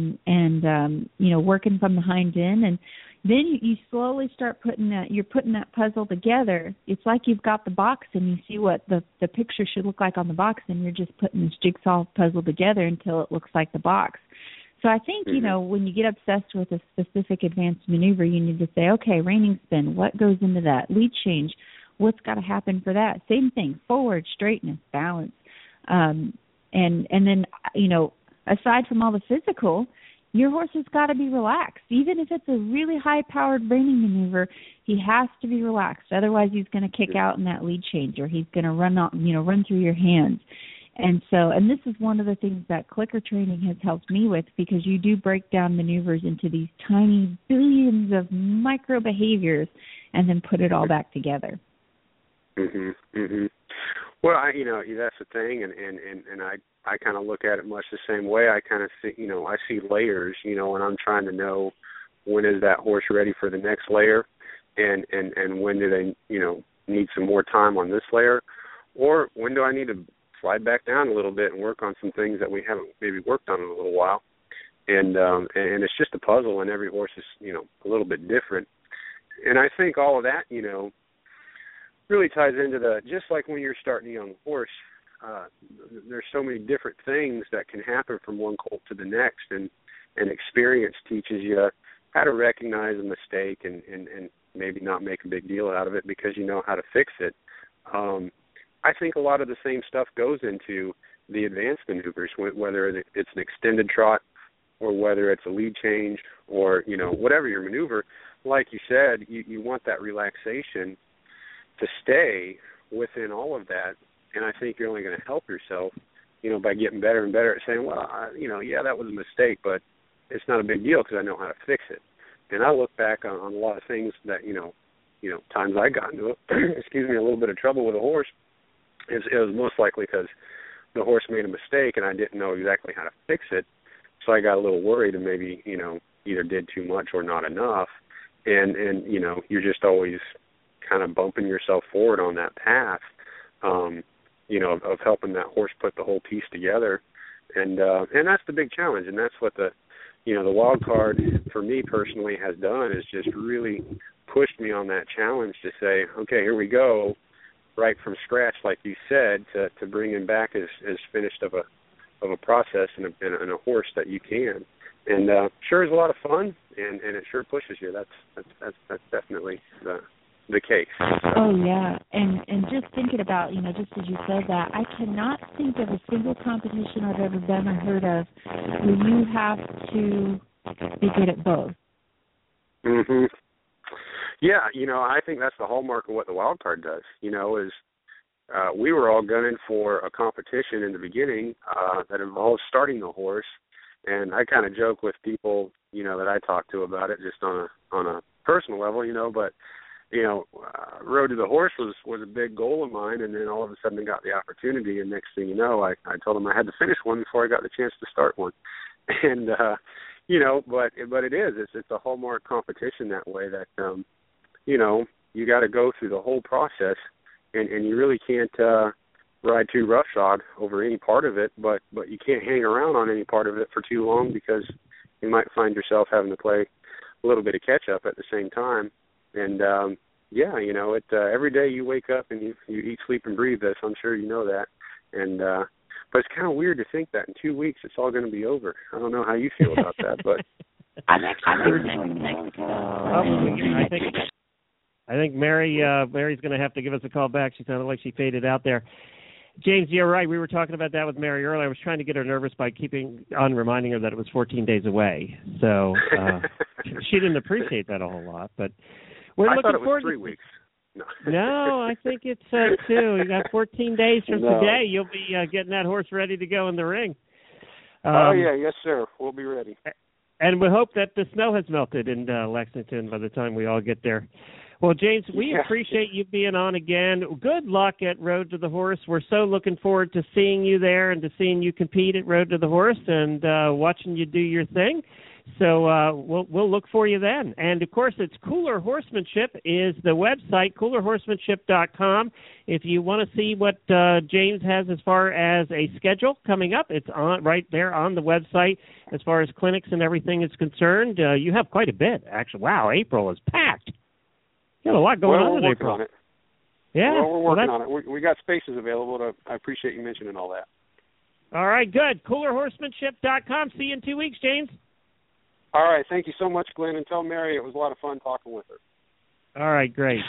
and working from the hind end. And then you slowly start putting that puzzle together. It's like you've got the box and you see what the picture should look like on the box, and you're just putting this jigsaw puzzle together until it looks like the box. So I think, when you get obsessed with a specific advanced maneuver, you need to say, okay, reining spin, what goes into that? Lead change, what's got to happen for that? Same thing, forward, straightness, balance. And then, aside from all the physical, your horse has got to be relaxed. Even if it's a really high-powered reining maneuver, he has to be relaxed. Otherwise, he's going to kick out in that lead change, or he's going to run through your hands. And this is one of the things that clicker training has helped me with, because you do break down maneuvers into these tiny billions of micro behaviors and then put it all back together. Well, that's the thing, and I kind of look at it much the same way. I kind of see, I see layers, and I'm trying to know when is that horse ready for the next layer, and when do they, need some more time on this layer, or when do I need to slide back down a little bit and work on some things that we haven't maybe worked on in a little while. And it's just a puzzle, and every horse is, a little bit different. And I think all of that, really ties into just like when you're starting a young horse, there's so many different things that can happen from one colt to the next, and experience teaches you how to recognize a mistake and maybe not make a big deal out of it because you know how to fix it. I think a lot of the same stuff goes into the advanced maneuvers, whether it's an extended trot or whether it's a lead change or, whatever your maneuver. Like you said, you want that relaxation to stay within all of that, and I think you're only going to help yourself, by getting better and better at saying, well, that was a mistake, but it's not a big deal because I know how to fix it. And I look back on a lot of things that, times I got into, a little bit of trouble with a horse. It was most likely because the horse made a mistake and I didn't know exactly how to fix it. So I got a little worried and maybe, either did too much or not enough. And you're just always kind of bumping yourself forward on that path. of helping that horse put the whole piece together. And that's the big challenge, and that's what the wild card for me personally has done, is just really pushed me on that challenge to say, okay, here we go, right from scratch, like you said, to bring him back as finished of a process and a horse that you can. And sure is a lot of fun, and it sure pushes you. That's definitely the case. So. Oh yeah, and just thinking about, just as you said that, I cannot think of a single competition I've ever done or heard of where you have to be good at both. Mhm. Yeah, I think that's the hallmark of what the wild card does. Is we were all gunning for a competition in the beginning that involves starting the horse, and I kind of joke with people, that I talk to about it, just on a personal level, but. Road to the Horse was a big goal of mine, and then all of a sudden I got the opportunity, and next thing you know, I told them I had to finish one before I got the chance to start one. And but it's a hallmark competition that way, that you got to go through the whole process, and you really can't ride too roughshod over any part of it, but you can't hang around on any part of it for too long, because you might find yourself having to play a little bit of catch up at the same time. And every day you wake up and you eat, sleep, and breathe this. I'm sure you know that. And but it's kind of weird to think that in 2 weeks it's all going to be over. I don't know how you feel about that, but I think Mary's going to have to give us a call back. She sounded like she faded out there. James, you're right. We were talking about that with Mary earlier. I was trying to get her nervous by keeping on reminding her that it was 14 days away. So she didn't appreciate that a whole lot, but. We're I thought it was 3 weeks. No, I think it's 2. You got 14 days from today. You'll be getting that horse ready to go in the ring. Yes, sir. We'll be ready. And we hope that the snow has melted in Lexington by the time we all get there. Well, James, we appreciate you being on again. Good luck at Road to the Horse. We're so looking forward to seeing you there and to seeing you compete at Road to the Horse and watching you do your thing. So we'll look for you then. And, of course, it's Cooler Horsemanship is the website, coolerhorsemanship.com. If you want to see what James has as far as a schedule coming up, it's on right there on the website as far as clinics and everything is concerned. You have quite a bit, actually. Wow, April is packed. You got a lot going on in April. On it. Yeah. Well, we're working on it. We got spaces available. I appreciate you mentioning all that. All right, good. Coolerhorsemanship.com. See you in 2 weeks, James. All right. Thank you so much, Glenn. And tell Mary it was a lot of fun talking with her. All right, great.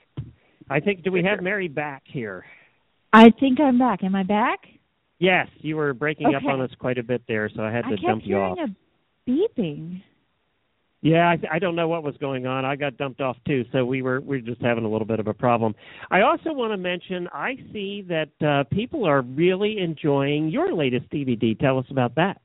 Do we have Mary back here? I think I'm back. Am I back? Yes, you were breaking up on us quite a bit there, so I had to dump you off. I kept hearing a beeping. Yeah, I don't know what was going on. I got dumped off too, so we're just having a little bit of a problem. I also want to mention, I see that people are really enjoying your latest DVD. Tell us about that.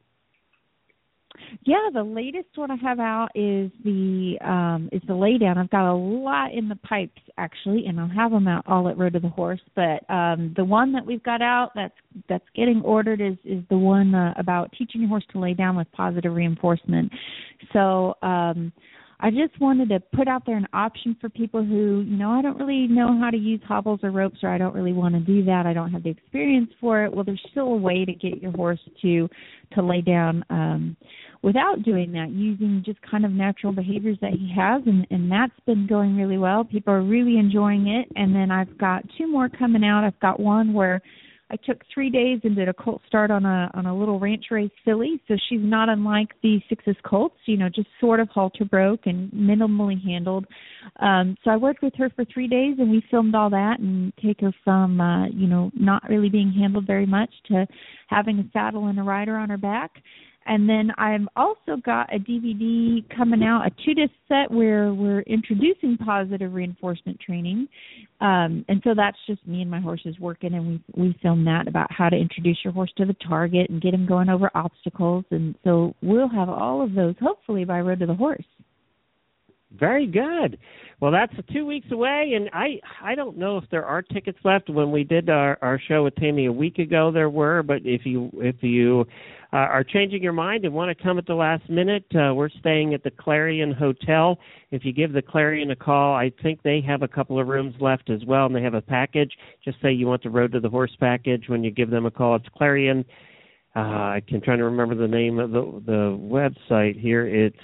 Yeah, the latest one I have out is the laydown. I've got a lot in the pipes actually, and I'll have them out all at Road to the Horse. But the one that we've got out that's getting ordered is the one about teaching your horse to lay down with positive reinforcement. So I just wanted to put out there an option for people who, I don't really know how to use hobbles or ropes, or I don't really want to do that. I don't have the experience for it. Well, there's still a way to get your horse to lay down without doing that, using just kind of natural behaviors that he has, and that's been going really well. People are really enjoying it. And then I've got 2 more coming out. I've got one where I took 3 days and did a colt start on a little ranch race filly, so she's not unlike the Sixes colts, just sort of halter broke and minimally handled. So I worked with her for 3 days, and we filmed all that and take her from, not really being handled very much to having a saddle and a rider on her back. And then I've also got a DVD coming out, a 2-disc set where we're introducing positive reinforcement training. And so that's just me and my horses working, and we film that about how to introduce your horse to the target and get him going over obstacles. And so we'll have all of those hopefully by Road to the Horse. Very good. Well, that's 2 weeks away, and I don't know if there are tickets left. When we did our show with Tammy a week ago, there were. But if you are changing your mind and want to come at the last minute, we're staying at the Clarion Hotel. If you give the Clarion a call, I think they have a couple of rooms left as well, and they have a package. Just say you want the Road to the Horse package when you give them a call. It's Clarion. I can try to remember the name of the website here. It's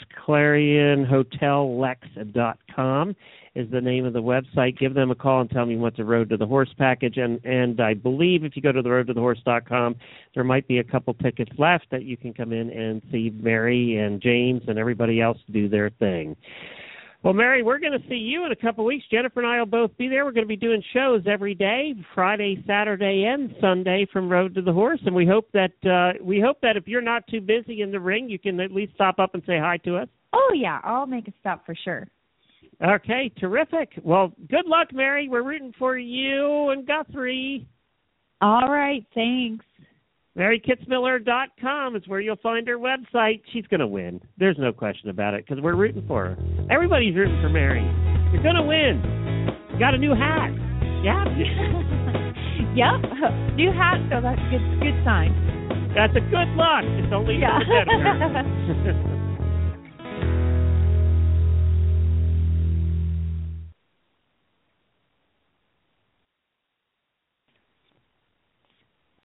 ClarionHotelLex.com is the name of the website. Give them a call and tell them you want the Road to the Horse package. And I believe if you go to the roadtothehorse.com, there might be a couple tickets left that you can come in and see Mary and James and everybody else do their thing. Well, Mary, we're going to see you in a couple of weeks. Jennifer and I will both be there. We're going to be doing shows every day, Friday, Saturday, and Sunday from Road to the Horse. And we hope that if you're not too busy in the ring, you can at least stop up and say hi to us. Oh, yeah. I'll make a stop for sure. Okay, terrific. Well, good luck, Mary. We're rooting for you and Guthrie. All right, thanks. MaryKitzmiller.com is where you'll find her website. She's going to win. There's no question about it because we're rooting for her. Everybody's rooting for Mary. You're going to win. You got a new hat. Yeah. Yep. New hat, so that's good sign. That's a good luck. It's only for the better.